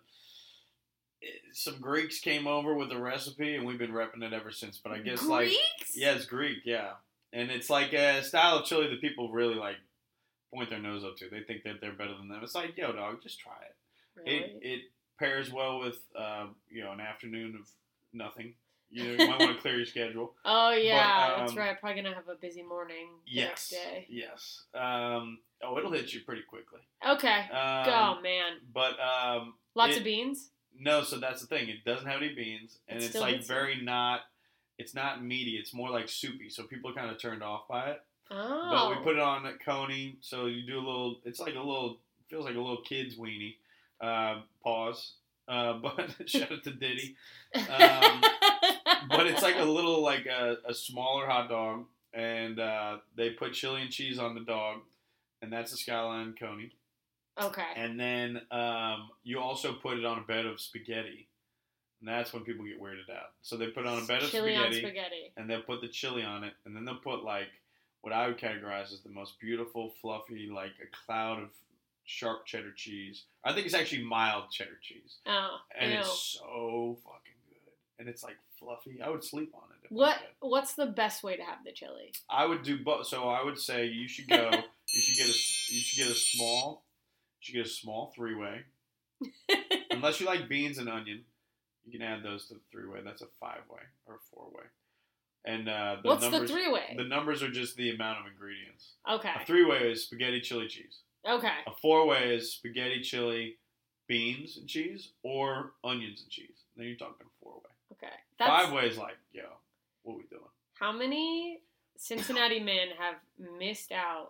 some Greeks came over with a recipe, and we've been repping it ever since. But I guess like. Greeks? Yeah, it's Greek, yeah. And it's like a style of chili that people really like point their nose up to. They think that they're better than them. It's like, yo, dog, just try it. Really? It it pairs well with uh, you know, an afternoon of nothing. You know, you might want to clear your schedule. Oh yeah, But, that's um, right. Probably gonna have a busy morning the next Yes. day. Yes. Um, oh, it'll hit you pretty quickly. Okay. Um, Go, man. But um, Lots it- of beans. no, so that's the thing. It doesn't have any beans, and It it's still like hits you. very not. It's not meaty. It's more like soupy. So people are kind of turned off by it. Oh. But we put it on at Coney, so you do a little. It's like a little. Feels like a little kid's weenie. Uh, pause. Uh, but shout out to Diddy. Um, but it's like a little, like a, a smaller hot dog, and uh, they put chili and cheese on the dog, and that's a Skyline Coney. Okay. And then um, you also put it on a bed of spaghetti. And that's when people get weirded out. So they put on a bed of Chili spaghetti, on spaghetti. and they'll put the chili on it, and then they'll put like what I would categorize as the most beautiful, fluffy, like a cloud of sharp cheddar cheese. I think it's actually mild cheddar cheese. Oh, and ew. it's so fucking good. And it's like fluffy. I would sleep on it. If What I could. What's the best way to have the chili? I would do both. So I would say you should go. you should get a. You should get a small. You should get a small three way. Unless you like beans and onion, you can add those to the three way. That's a five way or a four way. And uh, the What's numbers, the three way? The numbers are just the amount of ingredients. Okay. A three way is spaghetti, chili, cheese. Okay. A four way is spaghetti, chili, beans and cheese, or onions and cheese. Then you're talking four way. Okay. That's, Five way is like, yo, what we doing? How many Cincinnati men have missed out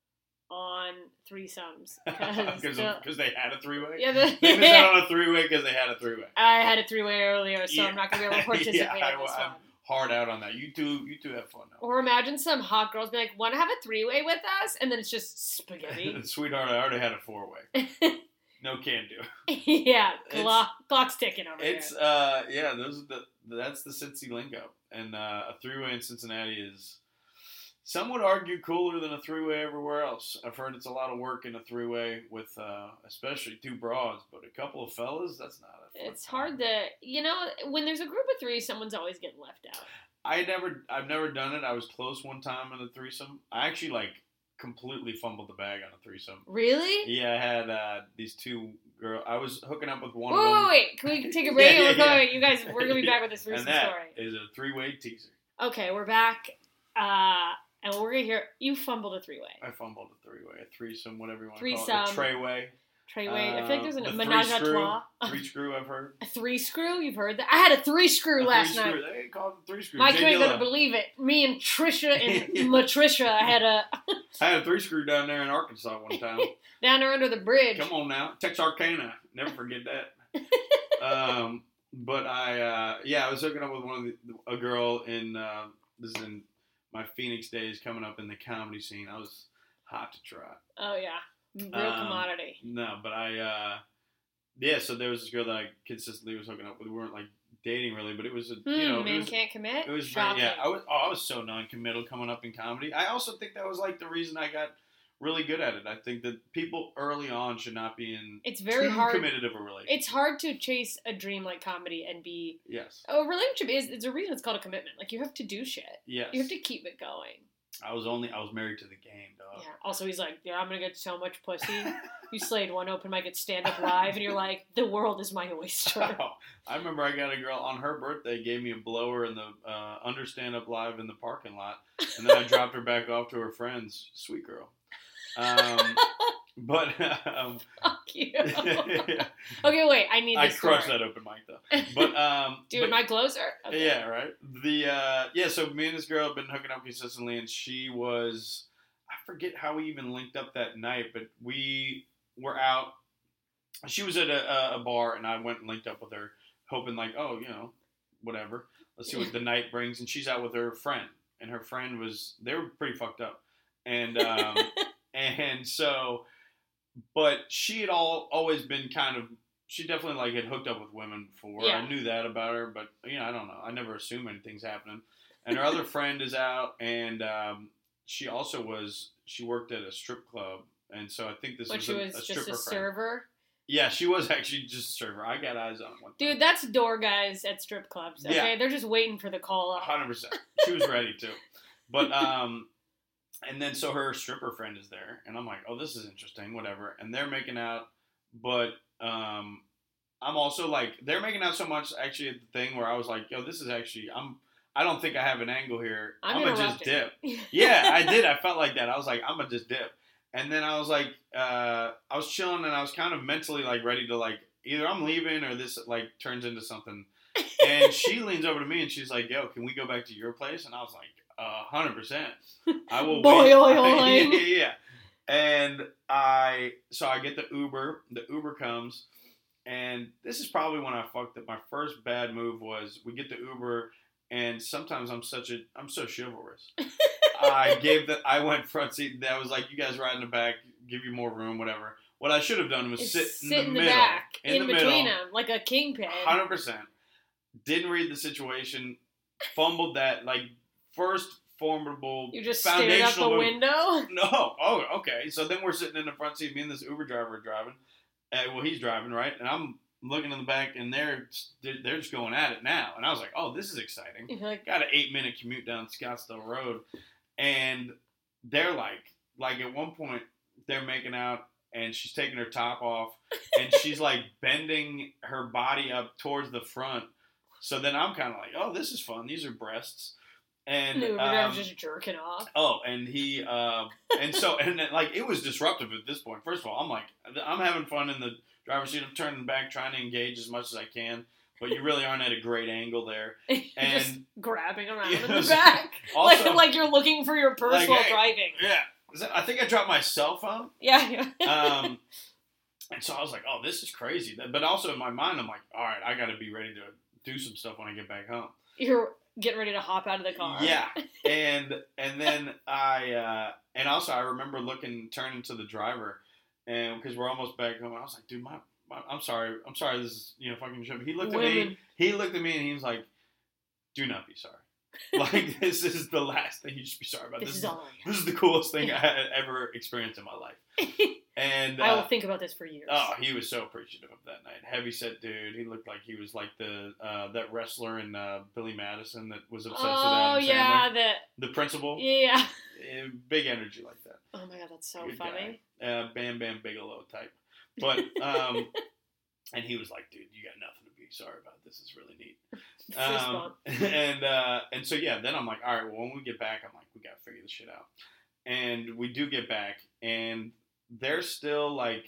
on threesomes? Because the- they had a three way? Yeah, the- They missed out on a three way because they had a three way. I had a three-way earlier, so Yeah. I'm not going to be able to participate yeah, I, in this I'm one. hard out on that. You two, you two have fun now. Or imagine some hot girls be like, want to have a three-way with us? And then it's just spaghetti. Sweetheart, I already had a four way. No can do. yeah, It's- clock, clock's ticking over It's here. uh yeah, those are the that's the Cincy lingo. And uh, a three way in Cincinnati is, some would argue, cooler than a three way everywhere else. I've heard it's a lot of work in a three way with uh, especially two broads, but a couple of fellas, that's not a fun It's time. hard to, you know, when there's a group of three, someone's always getting left out. I never I've never done it. I was close one time in a threesome. I actually like completely fumbled the bag on a threesome. Really? Yeah, I had uh, these two girls. I was hooking up with one Wait, of them. wait, wait. Can we take a break? Yeah, We're yeah, going, yeah. You guys, we're going to be back with this And recent that story. is a three-way teaser. Okay, we're back. Uh, and we're going to hear, you fumbled a three-way. I fumbled a three-way, a threesome, whatever you want to Threesome. call it. A treyway. Treyway. I feel like there's Uh, a the menage a three-screw. trois. Three screw, I've heard. A three screw? You've heard that? I had a three screw A last three-screw. night. They call it the three screw. Mike, Jay you ain't gonna Dilla. believe it. Me and Trisha and Yeah. Matricia had a I had a three screw down there in Arkansas one time. down there under the bridge. Come on now, Texarkana. Never forget that. um, but I, uh, yeah, I was hooking up with one of the, a girl in. Uh, this is in my Phoenix days, coming up in the comedy scene. I was hot to try. Oh yeah, real Um, commodity. No, but I, uh, yeah. So there was this girl that I consistently was hooking up with. We weren't like dating really, but it was a, Hmm, you know, it men was, can't commit. it was very, Shocking. yeah. I was, oh, I was so non-committal coming up in comedy. I also think that was like the reason I got really good at it. I think that people early on should not be in It's very too hard. committed of a relationship. It's hard to chase a dream like comedy and be Yes. a relationship is. It's a reason it's called a commitment. Like you have to do shit. Yes. You have to keep it going. I was only I was married to the game, dog. Yeah. Also, he's like, yeah, I'm gonna get so much pussy. You slayed one open mic at Stand Up Live, and you're like, the world is my oyster. Oh, I remember I got a girl on her birthday, gave me a blower in the uh, under Stand Up Live in the parking lot, and then I dropped her back off to her friends. Sweet girl. Um, but um, Fuck you. yeah, Okay, wait. I need I this crushed story. that open mic though. But um, Dude, but- my closer? Okay. Yeah, right. The uh, yeah, so me and this girl have been hooking up consistently, and she was, I forget how we even linked up that night, but we were out. She was at a, a bar, and I went and linked up with her, hoping like, oh, you know, whatever. Let's see what the night brings. And she's out with her friend, and her friend was they were pretty fucked up, and um, and so, but she had all always been kind of. She definitely like had hooked up with women before. Yeah. I knew that about her, but you know, I don't know. I never assume anything's happening. And her other friend is out, and um, she also was. She worked at a strip club, and so I think this When was, she a, was a just stripper a friend. server. Yeah, she was actually just a server. I got eyes on one. Dude, that's door guys at strip clubs, okay? Yeah. They're just waiting for the call up. hundred percent. She was ready to. But um, and then so her stripper friend is there, and I'm like, oh, this is interesting, whatever. And they're making out, but um, I'm also like, they're making out so much. Actually, at the thing where I was like, yo, this is actually, I'm. I don't think I have an angle here. I'm I'm, gonna just interrupting. dip. Yeah, I did. I felt like that. I was like, I'm gonna just dip. And then I was like, uh, I was chilling, and I was kind of mentally like ready to like either I'm leaving or this like turns into something. And she leans over to me and she's like, "Yo, can we go back to your place?" And I was like, "A hundred percent. I will Boy, wait." oi, oi. yeah, yeah, yeah. And I so I get the Uber. The Uber comes, and this is probably when I fucked up. My first bad move was we get the Uber, and sometimes I'm such a I'm so chivalrous. I gave the I went front seat. That was like, you guys ride in the back, give you more room, whatever. What I should have done was It's sit, sit in the, in the middle, back, in, in the between middle, them, like a kingpin. hundred percent. didn't read the situation, fumbled that, like, first formidable You just stared out the move. window? No. Oh, okay. So then we're sitting in the front seat, me and this Uber driver are driving. Uh, well, he's driving, right? And I'm looking in the back, and they're they're just going at it now. And I was like, oh, this is exciting. You're like, Got an eight-minute commute down Scottsdale Road. And they're like, like at one point, they're making out, and she's taking her top off, and she's like bending her body up towards the front. So then I'm kind of like, oh, this is fun. These are breasts. And Uber um, driver's just jerking off. oh, and he, uh, and so, and then, like, it was disruptive at this point. First of all, I'm like, I'm having fun in the driver's seat. I'm turning back, trying to engage as much as I can, but you really aren't at a great angle there. You're And just grabbing around Yeah, in the back. also- like, like you're looking for your purse Like, while hey, driving. yeah. Is that- I think I dropped my cell phone. Yeah, yeah. Um, and so I was like, oh, this is crazy. But also in my mind, I'm like, all right, I got to be ready to do some stuff when I get back home. You're getting ready to hop out of the car. Yeah, and and then I uh, and also I remember looking, turning to the driver, and because we're almost back home, I was like, dude, my, my I'm sorry, I'm sorry, this is you know fucking shit. He looked at me, Women. he looked at me, and he was like, do not be sorry. Like this is the last thing you should be sorry about. This, This, is is all this is the coolest thing I had ever experienced in my life. And uh, I will think about this for years. oh, he was so appreciative of that night. Heavy set dude. He looked like he was like the uh, that wrestler in uh, Billy Madison that was obsessed with Oh, Adam yeah, Sandler. the, The principal. yeah. Eh, big energy like that. Oh my god, that's so Good funny. guy. Uh, Bam Bam Bigelow type. But um, and he was like, dude, you got nothing to be sorry about. This is really neat. Fist Um, bump. and uh, and so yeah, then I'm like, all right, well when we get back, I'm like, we gotta figure this shit out. And we do get back, and they're still like,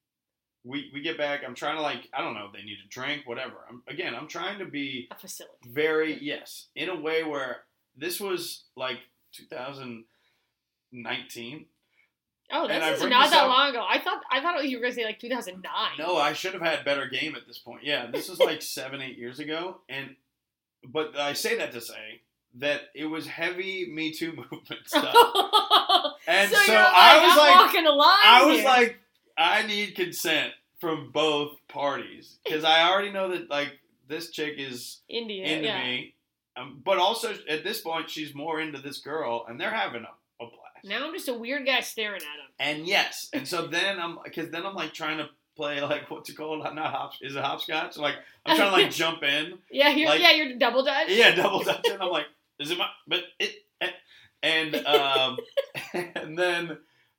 we we get back. I'm trying to like, I don't know, they need a drink, whatever. I'm, again, I'm trying to be A facility. very yes, in a way where this was like two thousand nineteen. Oh, And I this is bring not this that up- long ago. I thought I thought you were gonna say like two thousand nine. No, I should have had better game at this point. Yeah, this was like seven, eight years ago, and but I say that to say that it was heavy Me Too movement stuff. And so, so you're like, I was I'm like- walking a line I was here. like, I need consent from both parties because I already know that like this chick is India, into yeah. me, um, but also at this point she's more into this girl, and they're having a, a blast. Now I'm just a weird guy staring at him. And yes, and so then I'm because then I'm like trying to play like what's it called? Not hop, is it hopscotch? Like I'm trying to like jump in. Yeah, you're Like- yeah, you're double dutch. Yeah, double dutch. And I'm like, is it my? But it, eh. and um, and then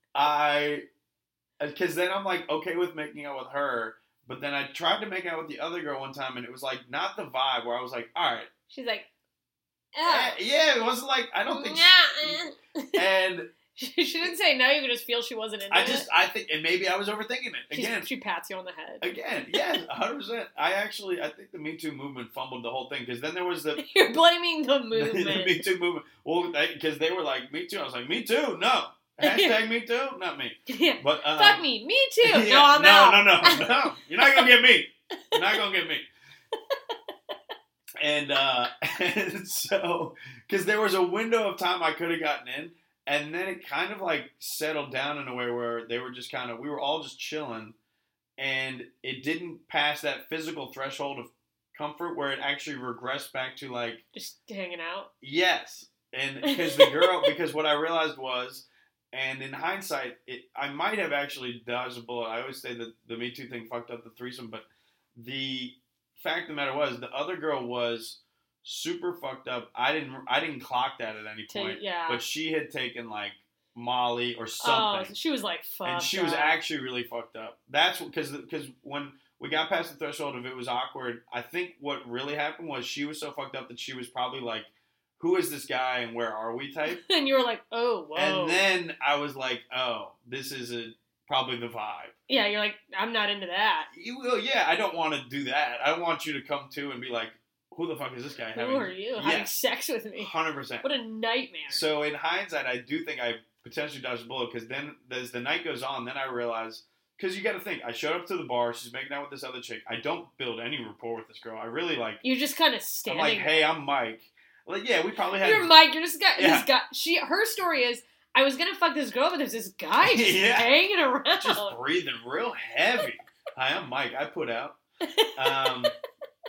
I, because then I'm like okay with making out with her, but then I tried to make out with the other girl one time, and it was like not the vibe where I was like, all right, She's like, eh, oh. yeah, it wasn't like I don't think, Yeah. she, and she, she didn't say no. You could just feel she wasn't into I it. just I think, and maybe I was overthinking it She's- again. she pats you on the head. Again, yes, one hundred percent. I actually, I think the Me Too movement fumbled the whole thing because then there was the You're blaming the the movement. Me Too movement. Well, because they were like, Me Too. I was like, Me Too? No. Hashtag Me Too? Not me. Yeah. But um, Fuck me. Me too. yeah, no, I'm no, out. no, no, no. You're not gonna get me. You're not gonna get me. And uh, and so, because there was a window of time I could have gotten in, and then it kind of like settled down in a way where they were just kind of, we were all just chilling, and it didn't pass that physical threshold of comfort where it actually regressed back to like, Just hanging out. yes. And because the girl, because what I realized was, and in hindsight, it I might have actually dodged a bullet. I always say that the Me Too thing fucked up the threesome, but the fact of the matter was, the other girl was super fucked up. I didn't I didn't clock that at any To- point, yeah. but she had taken like Molly or Oh, something, she was like, fuck. and she was actually really fucked up. That's because because when we got past the threshold of it was awkward, I think what really happened was she was so fucked up that she was probably like, who is this guy and where are we type. And you were like, oh, whoa. And then I was like, oh, this is a, probably the vibe. yeah, you're like, I'm not into that. You will, yeah, I don't want to do that. I want you to come to and be like, who the fuck is this guy? Who having, are you? Having Yes, sex with me? one hundred percent. What a nightmare. So in hindsight, I do think I potentially dodged a bullet because then as the night goes on, then I realize, because you got to think, I showed up to the bar, she's making out with this other chick. I don't build any rapport with this girl. I really like, You're just kind of I'm standing like, hey, I'm Mike. Like, yeah, we probably had. You're Mike. You're just got. Yeah. He's got. She. Her story is, I was gonna fuck this girl, but there's this guy just Yeah. hanging around. just breathing real heavy. Hi, I'm Mike. I put out. Um,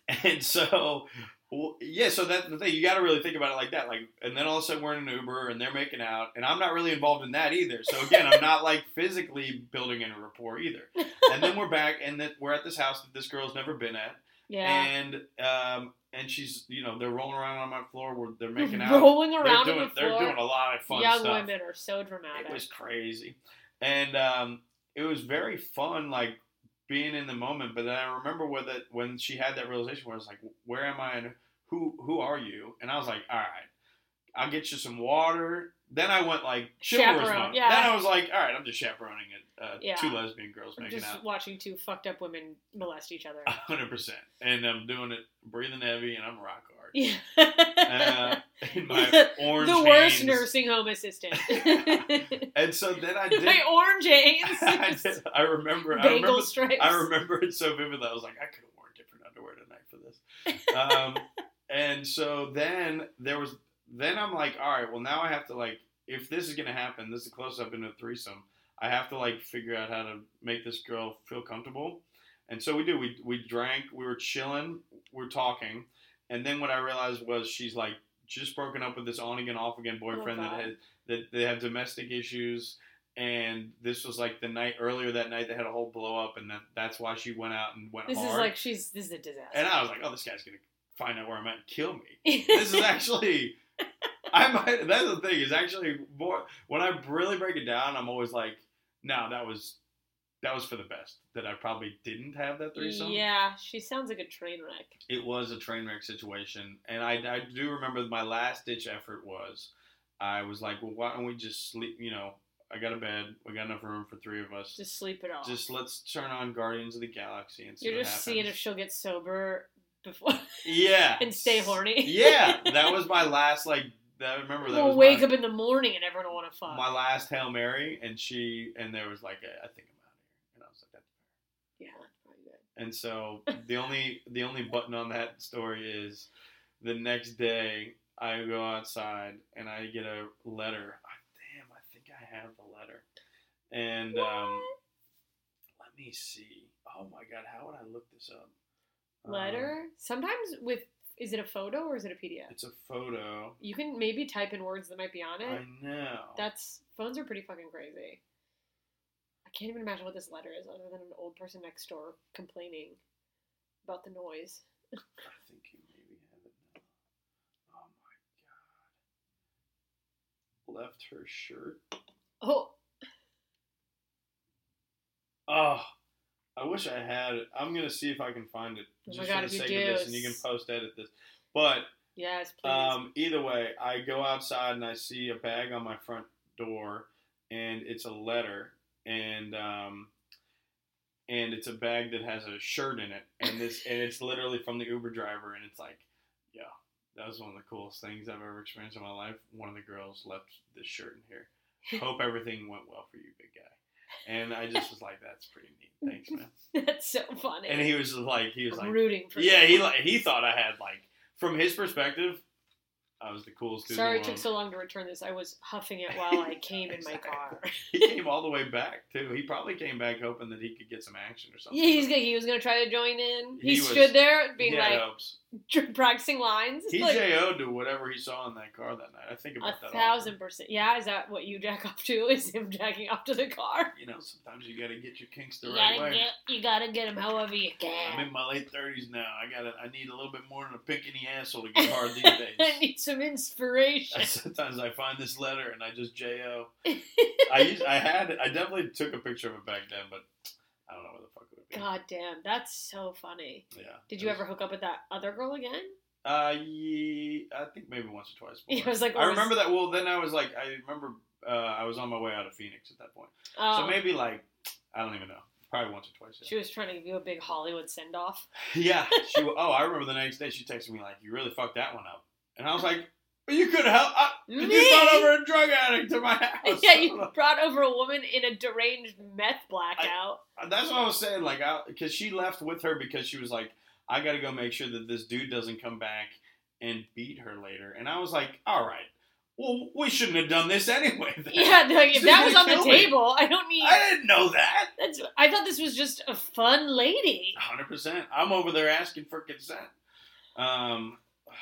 And so, well, yeah, so that's the thing. You got to really think about it like that. Like, and then all of a sudden we're in an Uber and they're making out, and I'm not really involved in that either. So again, I'm not like physically building any rapport either. And then we're back, and that we're at this house that this girl's never been at. Yeah. And um, and she's, you know, they're rolling around on my floor. Where they're making out. Rolling around they're doing, on the floor. They're doing a lot of fun Young stuff. women are so dramatic. It was crazy, and um, it was very fun, like being in the moment. But then I remember when that when she had that realization, where I was like, "Where am I? And who who are you?" And I was like, "All right, I'll get you some water." Then I went like chivalrous Chaperone, mode. yeah. Then I was like, "All right, I'm just chaperoning it. Uh, Yeah. Two lesbian girls I'm making just out." watching two fucked up women molest each other. A hundred percent, and I'm doing it, breathing heavy, and I'm rock hard. Yeah. Uh, in my orange the worst Hanes. nursing home assistant. And so then I did. My orange Hanes. I, did, I remember. I Bagel remember. stripes. I remember it so vividly. I was like, I could have worn different underwear tonight for this. Um, and so then there was. Then I'm like, all right. Well, now I have to like, if this is gonna happen, this is the closest I've been to a threesome. I have to like figure out how to make this girl feel comfortable. And so we do. We we drank. We were chilling. We were talking. And then what I realized was she's like just broken up with this on again, off again boyfriend Oh, that God. had that they have domestic issues. And this was like the night earlier that night they had a whole blow up, and that that's why she went out and went This hard. is like she's. This is a disaster. And I was like, oh, this guy's gonna find out where I'm at and kill me. This is actually. I might. That's the thing. Is actually more when I really break it down. I'm always like, no, that was that was for the best. That I probably didn't have that threesome. Yeah, she sounds like a train wreck. It was a train wreck situation, and I, I do remember my last ditch effort was I was like, well, why don't we just sleep? You know, I got a bed. We got enough room for three of us. Just sleep it off. Just let's turn on Guardians of the Galaxy and see You're what just happens. seeing if she'll get sober before Yeah. and stay horny. Yeah, that was my last like. I remember that We'll was wake my, up in the morning and everyone will want to fuck. my last Hail Mary, and she and there was like, a, I think I'm out here, and I was like, that's fair. Yeah, that's probably good. And so the only the only button on that story is the next day I go outside and I get a letter. Oh, damn, I think I have the letter. And um, let me see. Oh my God, how would I look this up? Letter? Um, Sometimes with, is it a photo or is it a P D F? it's a photo. You can maybe type in words that might be on it. I know. That's, phones are pretty fucking crazy. I can't even imagine what this letter is other than an old person next door complaining about the noise. I think you maybe have it now. Oh my God. Left her shirt. Oh, Oh, I wish I had it. I'm going to see if I can find it. Oh my Just God, for if the you sake do, of this, and you can s- post edit this. But yes, please. um, either way, I go outside and I see a bag on my front door, and it's a letter, and um, and it's a bag that has a shirt in it, and this and it's literally from the Uber driver, and it's like, yeah, that was one of the coolest things I've ever experienced in my life. One of the girls left this shirt in here. Hope everything went well for you, big guy. And I just was like, that's pretty neat. Thanks, man. That's so funny. And he was just like, he was I'm like, rooting for yeah, you. he like he thought I had like, from his perspective, I was the coolest dude Sorry in it the took world. so long to return this. I was huffing it while I came in my car. He came all the way back too. He probably came back hoping that he could get some action or something. Yeah, he's gonna, he was gonna try to join in. He, He was- stood there being He had like hopes. practicing lines. He like, J O'd to whatever he saw in that car that night. I think a about that thousand often. percent. Yeah, is that what you jack off to? Is him jacking off to the car? You know, sometimes you got to get your kinks the You right gotta way. get, you gotta get him however you I'm can. in my late thirties now. I got to I need a little bit more than a pink in the asshole to get hard these days. I need some inspiration. Sometimes I find this letter and I just J O. I used, I had I definitely took a picture of it back then, but I don't know where the fuck it would be. God damn, that's so funny. Yeah. Did it you was- ever hook up with that other girl again? Uh, yeah, I think maybe once or twice. It was like, I or remember that. Well, then I was like, I remember uh, I was on my way out of Phoenix at that point. Oh, So maybe like I don't even know. Probably once or twice. Yeah. she was trying to give you a big Hollywood send off. Yeah. She. Oh, I remember the next day she texted me like, "You really fucked that one up," and I was like, "Well, you could help. I, you Me? brought over a drug addict to my house." Yeah, you brought over a woman in a deranged meth blackout. That's what I was saying. Like, because she left with her because she was like, "I got to go make sure that this dude doesn't come back and beat her later." And I was like, "All right, well, we shouldn't have done this anyway." Then. Yeah, like, if She's that was gonna on the kill me. table, I don't need. I didn't know that. That's. I thought this was just a fun lady. one hundred percent. I'm over there asking for consent. Um,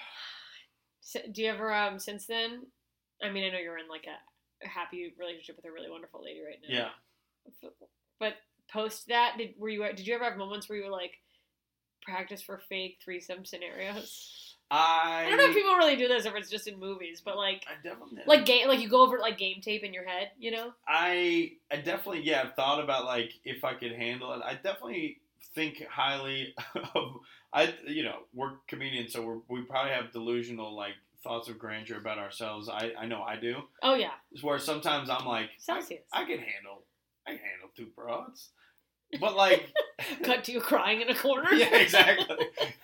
So, do you ever, um, since then, I mean, I know you're in like a, a happy relationship with a really wonderful lady right now. yeah. But post that, did were you did you ever have moments where you were like practice for fake threesome scenarios? I, I don't know if people really do this, or if it's just in movies, but like, I definitely like game, like you go over like game tape in your head, you know? I I definitely yeah I've thought about like if I could handle it. I definitely think highly of I you know we're comedians, so we're, we probably have delusional like thoughts of grandeur about ourselves. I I know I do. Oh yeah. It's where sometimes I'm like Celsius. I, I can handle I can handle two broads, but like Cut to you crying in a corner. yeah, exactly.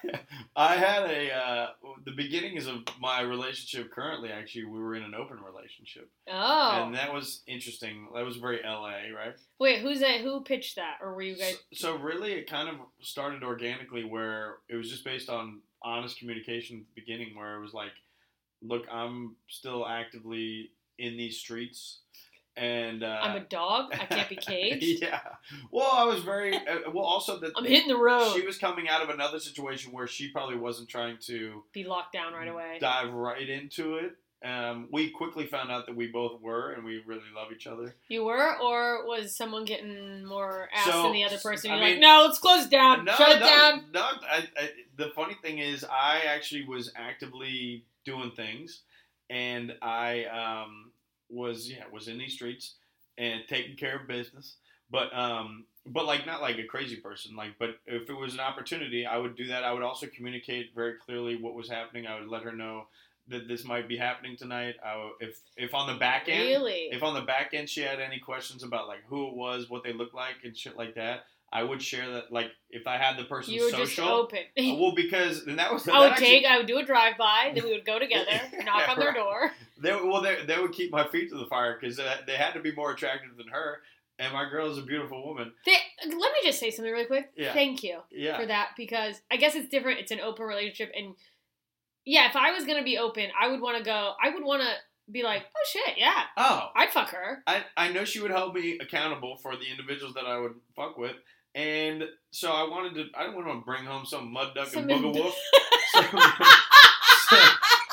I had a uh, the beginnings of my relationship. Currently, actually, we were in an open relationship, Oh. and that was interesting. That was very L A, right? Wait, who's that? Who pitched that, or were you guys? So, so really, it kind of started organically, where it was just based on honest communication at the beginning, where it was like, "Look, I'm still actively in these streets." And uh, I'm a dog. I can't be caged. yeah. Well, I was very uh, well. Also, that I'm hitting the road. she was coming out of another situation where she probably wasn't trying to Be locked down right away. dive right into it. Um, we quickly found out that we both were, and we really love each other. You were, or was someone getting more ass So, than the other person? I You're mean- like, no, let's close it down. No, Shut it no, down. no. I, I, the funny thing is, I actually was actively doing things, and I um, was yeah was in these streets and taking care of business. But um, but like not like a crazy person. Like, but if it was an opportunity, I would do that. I would also communicate very clearly what was happening. I would let her know that this might be happening tonight. I would, if if on the back end, Really? if on the back end she had any questions about like who it was, what they looked like, and shit like that, I would share that. Like if I had the person's You were social, just open. uh, well, because and that was I would that actually- take, I would do a drive-by, then we would go together, knock on their Right. door. They well, they they would keep my feet to the fire because uh, they had to be more attractive than her, and my girl is a beautiful woman. They, let me just say something really quick. Yeah. Thank you Yeah. for that, because I guess it's different. It's an open relationship, and yeah, if I was going to be open, I would want to go, I would want to be like, oh shit, yeah, Oh, I'd fuck her. I I know she would hold me accountable for the individuals that I would fuck with, and so I wanted to. I didn't want to bring home some mud duck Some and booger in- wolf. some, some,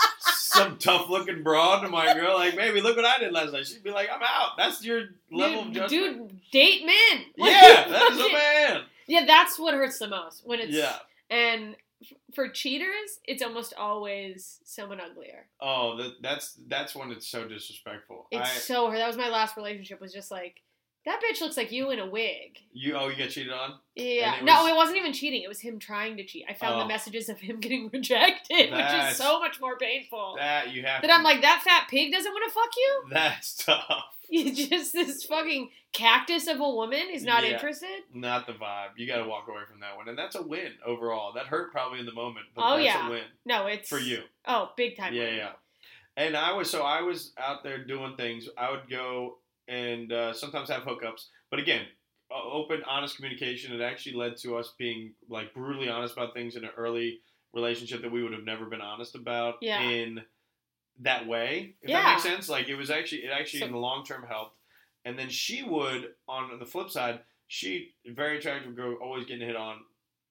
some tough looking broad to my girl, like, baby, look what I did last night. She'd be like, I'm out. That's your level Dude, of judgment. dude, date men. Yeah, that is a man. Yeah, that's what hurts the most when it's Yeah. and f- for cheaters, it's almost always someone uglier. Oh, that, that's that's when it's so disrespectful. It's I, so that was my last relationship. Was just like that bitch looks like you in a wig. you oh, you get cheated on? Yeah, And it no, was- it wasn't even cheating. It was him trying to cheat. I found Oh. the messages of him getting rejected, which That's- is so much more painful. That you have. That to, I'm like, that fat pig doesn't want to fuck you. That's tough. You just this fucking cactus of a woman is not Yeah. interested. Not the vibe. You got to walk away from that one, and that's a win overall. That hurt probably in the moment, but Oh, that's yeah. a win No, it's for you. Oh, big time. Yeah, win. yeah. And I was so I was out there doing things. I would go and uh, sometimes have hookups, but again, uh, open, honest communication. It actually led to us being like brutally honest about things in an early relationship that we would have never been honest about Yeah. in that way. If Yeah. that makes sense. Like it was actually it actually So- in the long term helped. And then she would on the flip side, she very attractive girl, always getting hit on.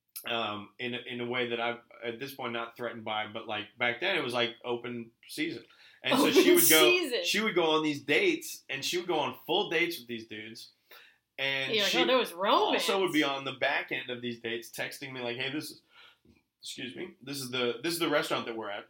Um, in a- in a way that I've at this point not threatened by, but like back then it was like open season, and so she Open would go season. she would go on these dates, and she would go on full dates with these dudes, and You're like, she oh, there was romance. also would be on the back end of these dates, texting me like, "Hey, this is excuse me, this is the this is the restaurant that we're at.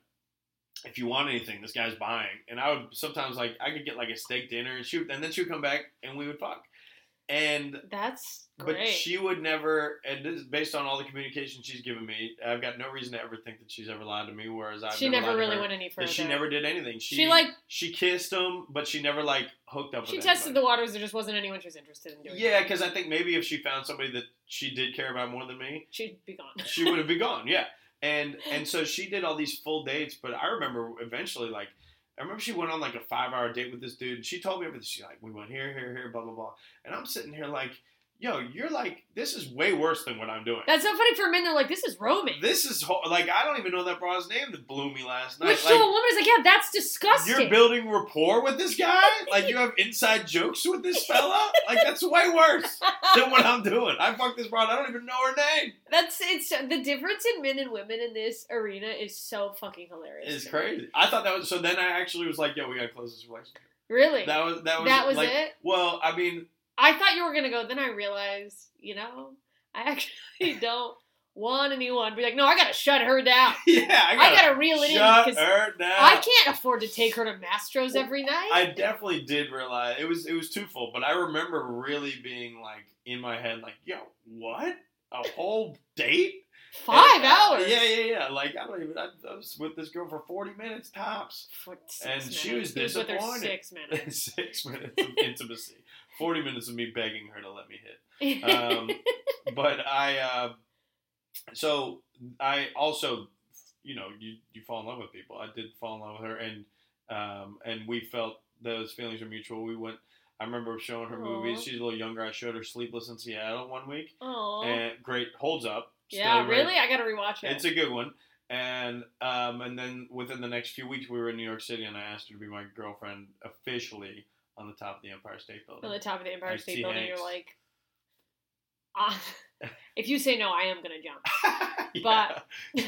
If you want anything, this guy's buying." And I would sometimes like I could get like a steak dinner, and she would, and then she would come back and we would fuck, and. That's great. But she would never, and this is based on all the communication she's given me, I've got no reason to ever think that she's ever lied to me, whereas I've She never, never lied to really her. went any That further. She never did anything. She, She, like- she kissed him, but she never like hooked up She with tested the anybody. waters. There just wasn't anyone she was interested in doing. Yeah, it. because I think maybe if she found somebody that she did care about more than me, she'd be gone. she would have been gone. Yeah, and and so she did all these full dates, but I remember eventually like. I remember she went on like a five hour date with this dude, and she told me everything. She's like, we went here, here, here, blah, blah, blah. And I'm sitting here like, yo, you're like, this is way worse than what I'm doing. That's so funny for men. They're like, this is Roman. This is, ho- like, I don't even know that broad's name that blew me last night. Which like, to a woman is like, yeah, that's disgusting. You're building rapport with this guy? Like, you have inside jokes with this fella? Like, that's way worse than what I'm doing. I fucked this broad. I don't even know her name. That's, it's, the difference in men and women in this arena is so fucking hilarious. It's crazy. I thought that was, so then I actually was like, yo, we gotta close this relationship. Really? That was, that was, that was like, it? Well, I mean. I thought you were going to go, then I realized, you know, I actually don't want anyone to be like, no, I got to shut her down. Yeah, I got I gotta reel it in because her down. I can't afford to take her to Mastro's every night. I definitely did realize it was it was twofold, but I remember really being like in my head, like, yo, what? A whole date? Five and, hours? Uh, yeah, yeah, yeah. Like I don't even. I, I was with this girl for forty minutes tops, For six and minutes. she was He was with her disappointed. six minutes. Six minutes of intimacy. Forty minutes of me begging her to let me hit. Um, but I. Uh, So I also, you know, you, you fall in love with people. I did fall in love with her, and um, and we felt those feelings were mutual. We went. I remember showing her Aww. movies. She's a little younger. I showed her Sleepless in Seattle one week, Aw. and great, holds up. Yeah, Still great. really? I gotta rewatch it. It's a good one. And um, and then within the next few weeks, we were in New York City, and I asked her to be my girlfriend officially on the top of the Empire State Building. On the top of the Empire Like State T. Building, Hanks. you're like, ah. If you say no, I am gonna jump. Yeah. But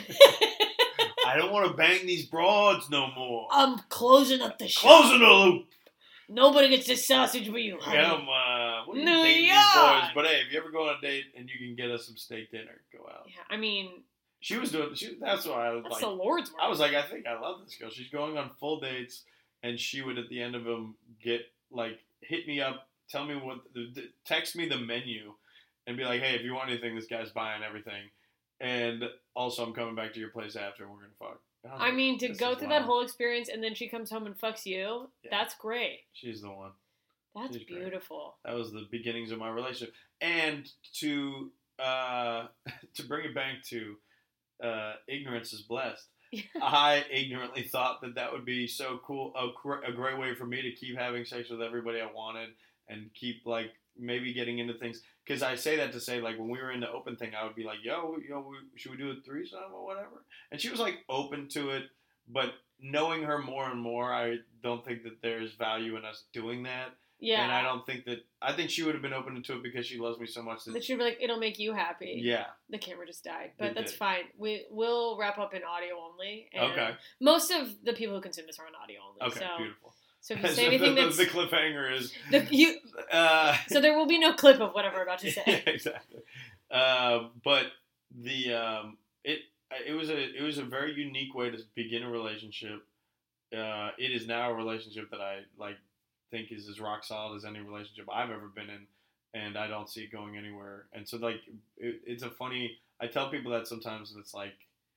I don't want to bang these broads no more. I'm closing up the shop. Closing the loop. Nobody gets this sausage but you, honey. Yeah, I'm, uh, what are you New dating these York. boys? But hey, if you ever go on a date and you can get us some steak dinner, go out. Yeah, I mean, She was doing. She, that's why I was that's like. the Lord's work. I was like, I think I love this girl. She's going on full dates, and she would at the end of them get like hit me up, tell me what, text me the menu, and be like, hey, if you want anything, this guy's buying everything, and also I'm coming back to your place after, and we're gonna fuck. I, I like, mean, to this go is through wild. that whole experience and then she comes home and fucks you, Yeah. that's great. She's the one. That's She's great. beautiful. That was the beginnings of my relationship. And to uh, to bring it back to uh, ignorance is blessed. I ignorantly thought that that would be so cool, a, cr- a great way for me to keep having sex with everybody I wanted and keep like maybe getting into things. Because I say that to say like when we were in the open thing, I would be like, yo, yo, we, should we do a threesome or whatever? And she was like open to it, but knowing her more and more, I don't think that there's value in us doing that. Yeah. And I don't think that, I think she would have been open to it because she loves me so much. That, That she'd be like, it'll make you happy. yeah. The camera just died. But It that's did. fine. We, we'll wrap up in audio only. And Okay. most of the people who consume this are on audio only. Okay, so, beautiful. So if you So say anything the, that's... the cliffhanger is... The, you, uh, so there will be no clip of what I'm about to say. yeah, exactly. Uh, but the um, it it was a it was a very unique way to begin a relationship. Uh, it is now a relationship that I like think is as rock solid as any relationship I've ever been in, and I don't see it going anywhere. And so like it, it's a funny. I tell people that sometimes it's like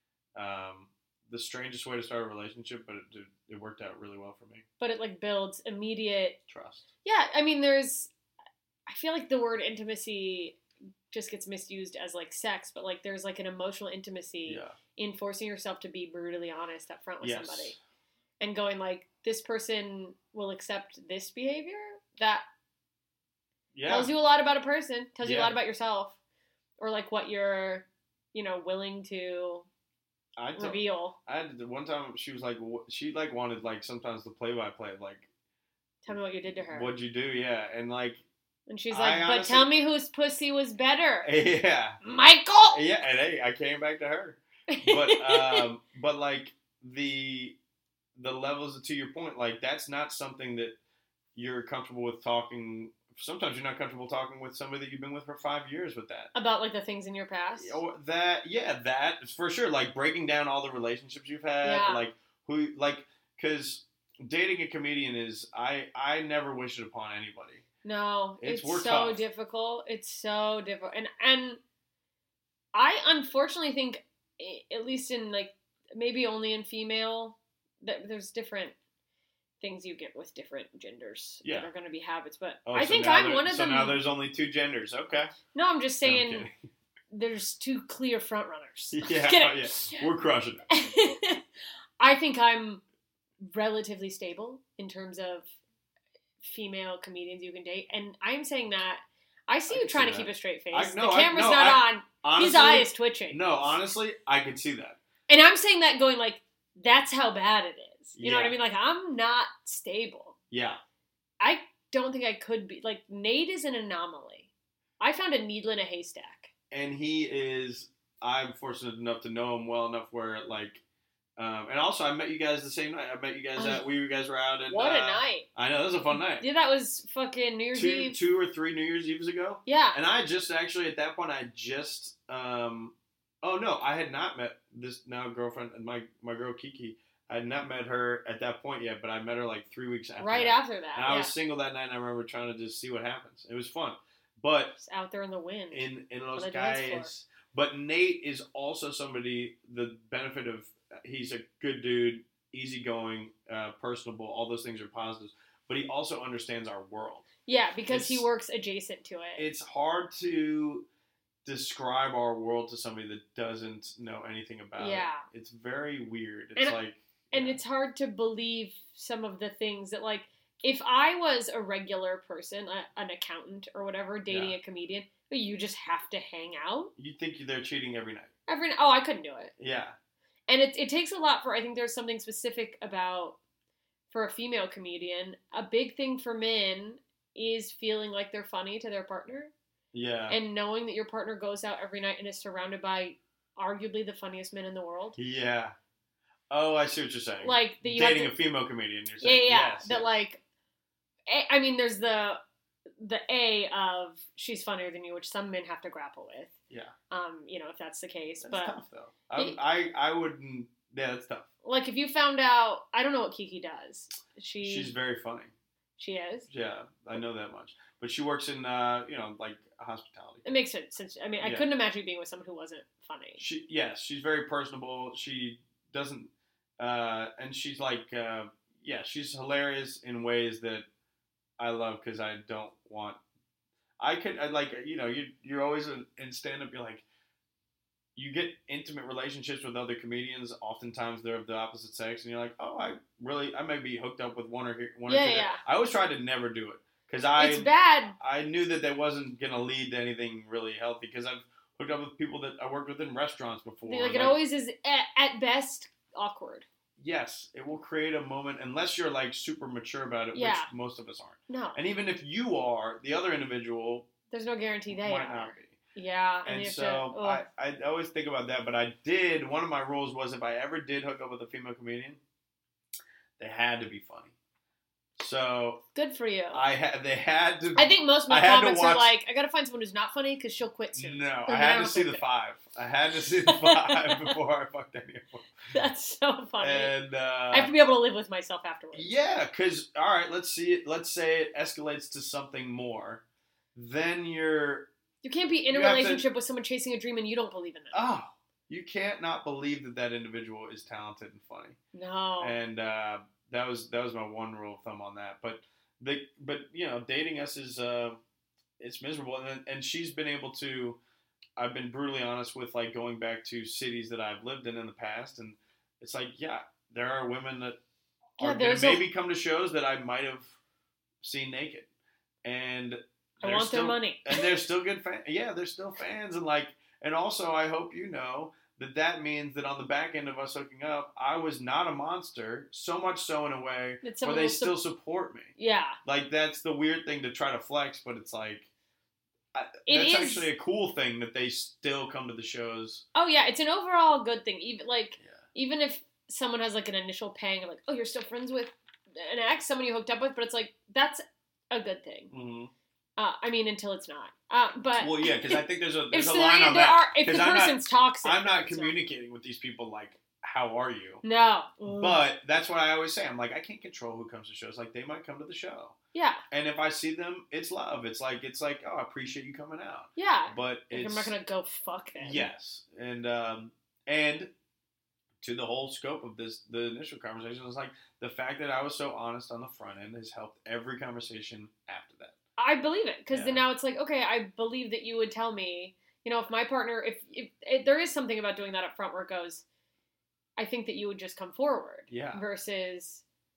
um, the strangest way to start a relationship, but it it worked out really well for me. But it like builds immediate... Trust. Yeah, I mean, there's... I feel like the word intimacy just gets misused as like sex, but like there's like an emotional intimacy Yeah. in forcing yourself to be brutally honest up front with Yes. somebody. And going like, this person will accept this behavior? That Yeah. tells you a lot about a person, tells you a Yeah. lot about yourself, or like what you're, you know, willing to I tell- reveal. I had to, one time she was like wh- she like wanted like sometimes the play by play like Tell me what you did to her. what'd you do, yeah, and like And she's I like, but honestly- tell me whose pussy was better. yeah Michael! yeah and hey I came back to her but um but like the the levels to your point, like that's not something that you're comfortable with talking. Sometimes you're not comfortable talking with somebody that you've been with for five years with that. About like the things in your past. Or that, yeah, that for sure. Like breaking down all the relationships you've had, Yeah. like who, like, because dating a comedian is, I, I never wish it upon anybody. No, It's- it's, we're so tough. difficult. It's so difficult, and and I unfortunately think, i- at least in like maybe only in female, that there's different things you get with different genders Yeah. that are going to be habits. But Oh, I so think now I'm there- one of so them. now there's only two genders. Okay. No, I'm just No, I'm saying kidding. there's two clear front runners. Yeah, Kidding. oh, yeah, we're crushing it. I think I'm relatively stable in terms of female comedians you can date. And I'm saying that I see I you can trying see to keep that. a straight face. I- no, the I- camera's no, not I- on. Honestly, His eye is twitching. No, honestly, I could see that. And I'm saying that going like, that's how bad it is. You know what I Yeah. mean? Like, I'm not stable. Yeah. I don't think I could be. Like, Nate is an anomaly. I found a needle in a haystack. And he is, I'm fortunate enough to know him well enough where, like, um, and also I met you guys the same night. I met you guys at, we you guys were out. And, What a uh, night. I know, that was a fun night. Yeah, that was fucking New Year's Two, Eve. two or three New Year's Eves ago. Yeah. And I just actually, at that point, I just, um, oh no, I had not met this now girlfriend, and my, my girl Kiki. I had not met her at that point yet, but I met her like three weeks after Right that. after that, And I yeah. was single that night, and I remember trying to just see what happens. It was fun. But Just out there in the wind. in, in Los On the dance floor. Guys, but Nate is also somebody, the benefit of, he's a good dude, easygoing, uh, personable, all those things are positives, but he also understands our world. Yeah, because It's- he works adjacent to it. It's hard to describe our world to somebody that doesn't know anything about Yeah. it. It's very weird. It's And- like, And it's hard to believe some of the things that, like, if I was a regular person, a, an accountant or whatever, dating Yeah. a comedian, you just have to hang out you think they're cheating every night. every. Oh, I couldn't do it. Yeah. And it it takes a lot for. I think there's something specific about for a female comedian. A big thing for men is feeling like they're funny to their partner, Yeah. and knowing that your partner goes out every night and is surrounded by arguably the funniest men in the world. Yeah. Oh, I see what you're saying. Like, that you have dating to- a female comedian. You're Yeah, saying. yeah, yeah. Yes, that yes. like, A, I mean, there's the the A of she's funnier than you, which some men have to grapple with. Yeah. Um, you know, if that's the case, That's but tough though. I, It- I I wouldn't. Yeah, that's tough. like if you found out, I don't know what Kiki does. She She's very funny. she is. Yeah, I know that much. But she works in, uh, you know, like hospitality. It makes sense. Since I mean, I Yeah. couldn't imagine you being with someone who wasn't funny. She, yes, she's very personable. She doesn't, uh, and she's like, uh, yeah, she's hilarious in ways that I love because I don't want. I could, I like, you know, you you're always in, in stand up. You're like, you get intimate relationships with other comedians. Oftentimes they're of the opposite sex, and you're like, oh, I really, I may be hooked up with one or one Yeah, or two. yeah. I always tried to never do it because I It's bad. I knew that that wasn't going to lead to anything really healthy because I've hooked up with people that I worked with in restaurants before. Like it always is at, at best awkward. Yes, it will create a moment unless you're like super mature about it, Yeah. which most of us aren't. No, And even if you are, the other individual there's no guarantee they might are. not be. Yeah, and, And you have so to. ugh. I, I always think about that, but I did, one of my rules was if I ever did hook up with a female comedian, they had to be funny. So Good for you. I had, they had to. I think most of my I had to comments are watch- like, I gotta find someone who's not funny because she'll quit soon. No, And I then had to don't see think the that- five. I had to see the five before I fucked any of them. That's so funny. And uh, I have to be able to live with myself afterwards. yeah, because all right, let's see it. Let's say it escalates to something more. Then you're You can't be in a You have to- relationship with someone chasing a dream and you don't believe in them. oh, you can't not believe that that individual is talented and funny. No. And uh, that was that was my one rule of thumb on that. But the but you know, dating us is uh, it's miserable, and and she's been able to. I've been brutally honest with like going back to cities that I've lived in in the past, and it's like yeah, there are women that Yeah, are going there's to a- maybe come to shows that I might have seen naked, and I they're want their still- money. and they're still good fans. Yeah, they're still fans, and like, and also I hope you know that that means that on the back end of us hooking up, I was not a monster. So much so in a way That where someone they will still sup- support me. Yeah. Like that's the weird thing to try to flex, but it's like I, It that's is- actually a cool thing that they still come to the shows. Oh yeah, it's an overall good thing. Even like Yeah. even if someone has like an initial pang of like, oh, you're still friends with an ex, someone you hooked up with, but it's like that's a good thing. Mm-hmm. Uh, I mean, until it's not. Uh, but Well, yeah, because I think there's a there's if a there- line on there that. are, if the 'Cause I'm not- person's toxic, I'm not it's not. communicating with these people like, how are you? No. But that's what I always say. I'm like, I can't control who comes to shows. Like, they might come to the show. yeah, And if I see them, it's love. It's like, it's like, oh, I appreciate you coming out. yeah. But Like, it's... I'm not gonna go fuck them. Yes. And, um, and to the whole scope of this, the initial conversation was like, the fact that I was so honest on the front end has helped every conversation after that. I believe it because Yeah. then now it's like, okay, I believe that you would tell me, you know, if my partner, if, if, if there is something about doing that up front where it goes, I think that you would just come forward. Yeah. Versus,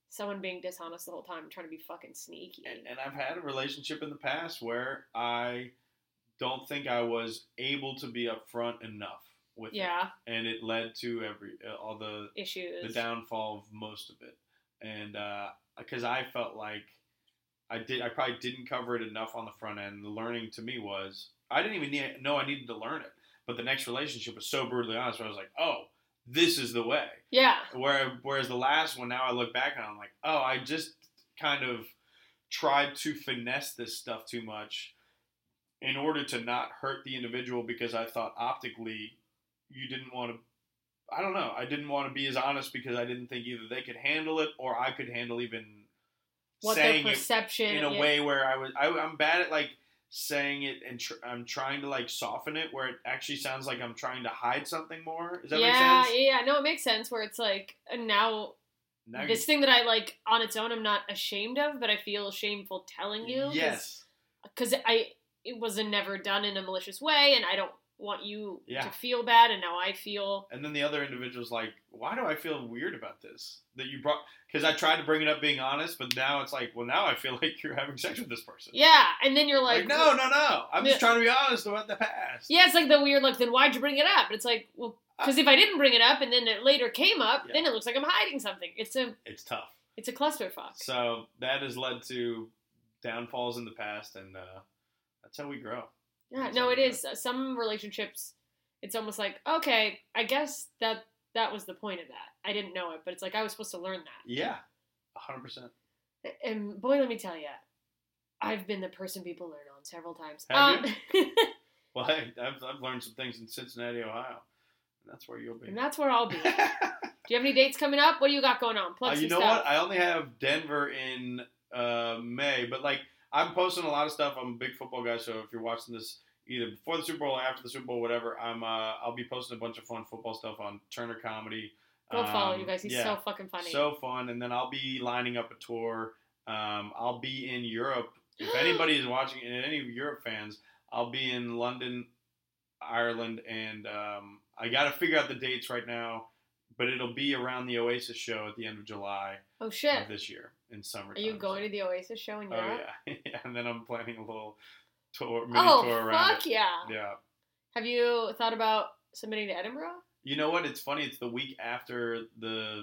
someone being dishonest the whole time and trying to be fucking sneaky. And, and I've had a relationship in the past where I don't think I was able to be upfront enough with yeah. it. And it led to every all the issues, the downfall of most of it. And because uh, I felt like I did, I probably didn't cover it enough on the front end. The learning to me was I didn't even need, know I needed to learn it. But the next relationship was so brutally honest where I was like, oh, this is the way. Yeah. Where, whereas the last one, now I look back and I'm like, oh, I just kind of tried to finesse this stuff too much in order to not hurt the individual because I thought optically you didn't want to, I don't know, I didn't want to be as honest because I didn't think either they could handle it or I could handle even what saying their perception it in a yeah. way where I was, I, I'm bad at like, saying it and tr- I'm trying to like soften it where it actually sounds like I'm trying to hide something more. Does that yeah, make sense? Yeah, no, it makes sense where it's like and now, now this thing that I like on its own I'm not ashamed of, but I feel shameful telling you. Yes. Because I it was never done in a malicious way and I don't want you yeah. to feel bad and now I feel. And then the other individual's like, why do I feel weird about this? That you brought, because I tried to bring it up being honest, but now it's like, well, now I feel like you're having sex with this person. Yeah, and then you're like, like no, no, no. I'm the, just trying to be honest about the past. Yeah, it's like the weird, like, then why'd you bring it up? It's like, well, because if I didn't bring it up and then it later came up, yeah. then it looks like I'm hiding something. It's a, it's tough. It's a clusterfuck. So that has led to downfalls in the past, and uh, that's how we grow. Yeah, that's no, it is. Grow. Some relationships, it's almost like, okay, I guess that that was the point of that. I didn't know it, but it's like I was supposed to learn that. Yeah, one hundred percent. And boy, let me tell you, I've been the person people learn on several times. Have um, you? Well, hey, I've, I've learned some things in Cincinnati, Ohio. And that's where you'll be. And that's where I'll be. Do you have any dates coming up? What do you got going on? Plug uh, some you know stuff. what? I only have Denver in uh, May, but like I'm posting a lot of stuff. I'm a big football guy, so if you're watching this either before the Super Bowl or after the Super Bowl, whatever, I'm uh, I'll be posting a bunch of fun football stuff on Turner Comedy. Go um, follow you guys. He's yeah, so fucking funny. So fun, and then I'll be lining up a tour. Um, I'll be in Europe. If anybody is watching, and any Europe fans, I'll be in London, Ireland, and um, I got to figure out the dates right now, but it'll be around the Oasis show at the end of July. Oh shit! Of this year in summer. Are you going to the Oasis show in Europe? Oh yeah, yeah. And then I'm planning a little tour, mini oh, tour around. Oh fuck yeah! Yeah. Have you thought about submitting to Edinburgh? You know what? It's funny. It's the week after the.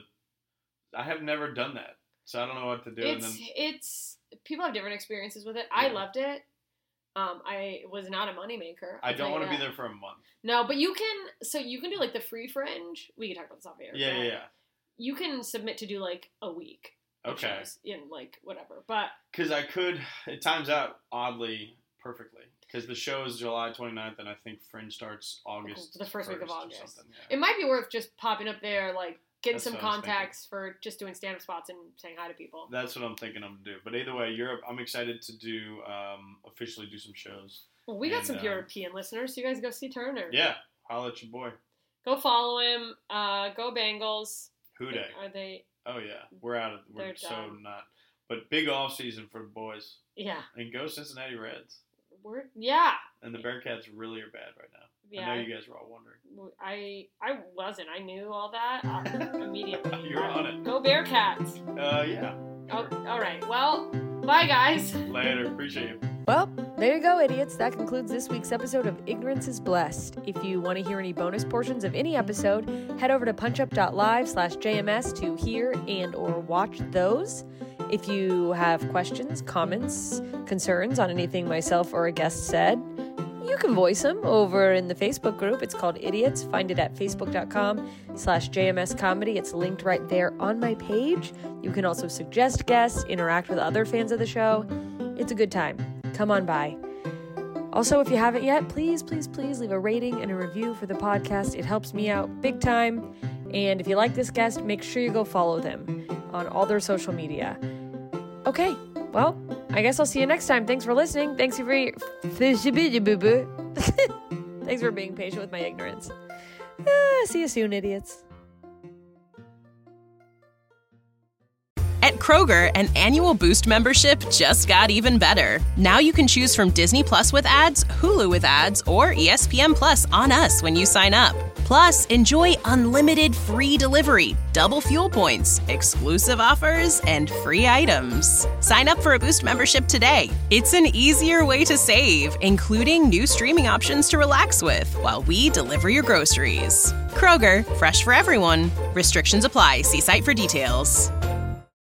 I have never done that, so I don't know what to do. It's and then, it's people have different experiences with it. Yeah. I loved it. Um, I was not a moneymaker. I don't want to be there for a month. No, but you can. So you can do like the free fringe. We can talk about this off here. Yeah, yeah, yeah. You can submit to do like a week. Okay. In like whatever, but because I could, it times out oddly perfectly. Because the show is July twenty-ninth, and I think Fringe starts August. The first week of August. Yeah. It might be worth just popping up there, like getting That's some contacts for just doing stand-up spots and saying hi to people. That's what I'm thinking I'm gonna do. But either way, Europe. I'm excited to do um, officially do some shows. Well, we got and, some uh, European listeners, so you guys go see Turner. Yeah, holla at your boy. Go follow him. Uh, go Bengals. Who Dey? Are they? Oh yeah, we're out of. We're They're so done. not. But big off season for the boys. Yeah. And go Cincinnati Reds. We're yeah. And the Bearcats really are bad right now. Yeah. I know you guys were all wondering. I I wasn't. I knew all that uh, immediately. You're on it. Go Bearcats. Uh yeah. Oh, all right. Well, bye guys. Later. Appreciate you. Well, there you go, idiots. That concludes this week's episode of Ignorance is Blessed. If you want to hear any bonus portions of any episode, head over to punchup.live slash JMS to hear and or watch those. If you have questions, comments, concerns on anything myself or a guest said, you can voice them over in the Facebook group. It's called Idiots. Find it at facebook.com slash JMS comedy. It's linked right there on my page. You can also suggest guests, interact with other fans of the show. It's a good time. Come on by. Also, if you haven't yet, please, please, please leave a rating and a review for the podcast. It helps me out big time. And if you like this guest, make sure you go follow them on all their social media. Okay, well, I guess I'll see you next time. Thanks for listening. Thanks for your... Thanks for being patient with my ignorance. Ah, see you soon, idiots. At Kroger, an annual Boost membership just got even better. Now you can choose from Disney Plus with ads, Hulu with ads, or E S P N Plus on us when you sign up. Plus, enjoy unlimited free delivery, double fuel points, exclusive offers, and free items. Sign up for a Boost membership today. It's an easier way to save, including new streaming options to relax with while we deliver your groceries. Kroger, fresh for everyone. Restrictions apply. See site for details.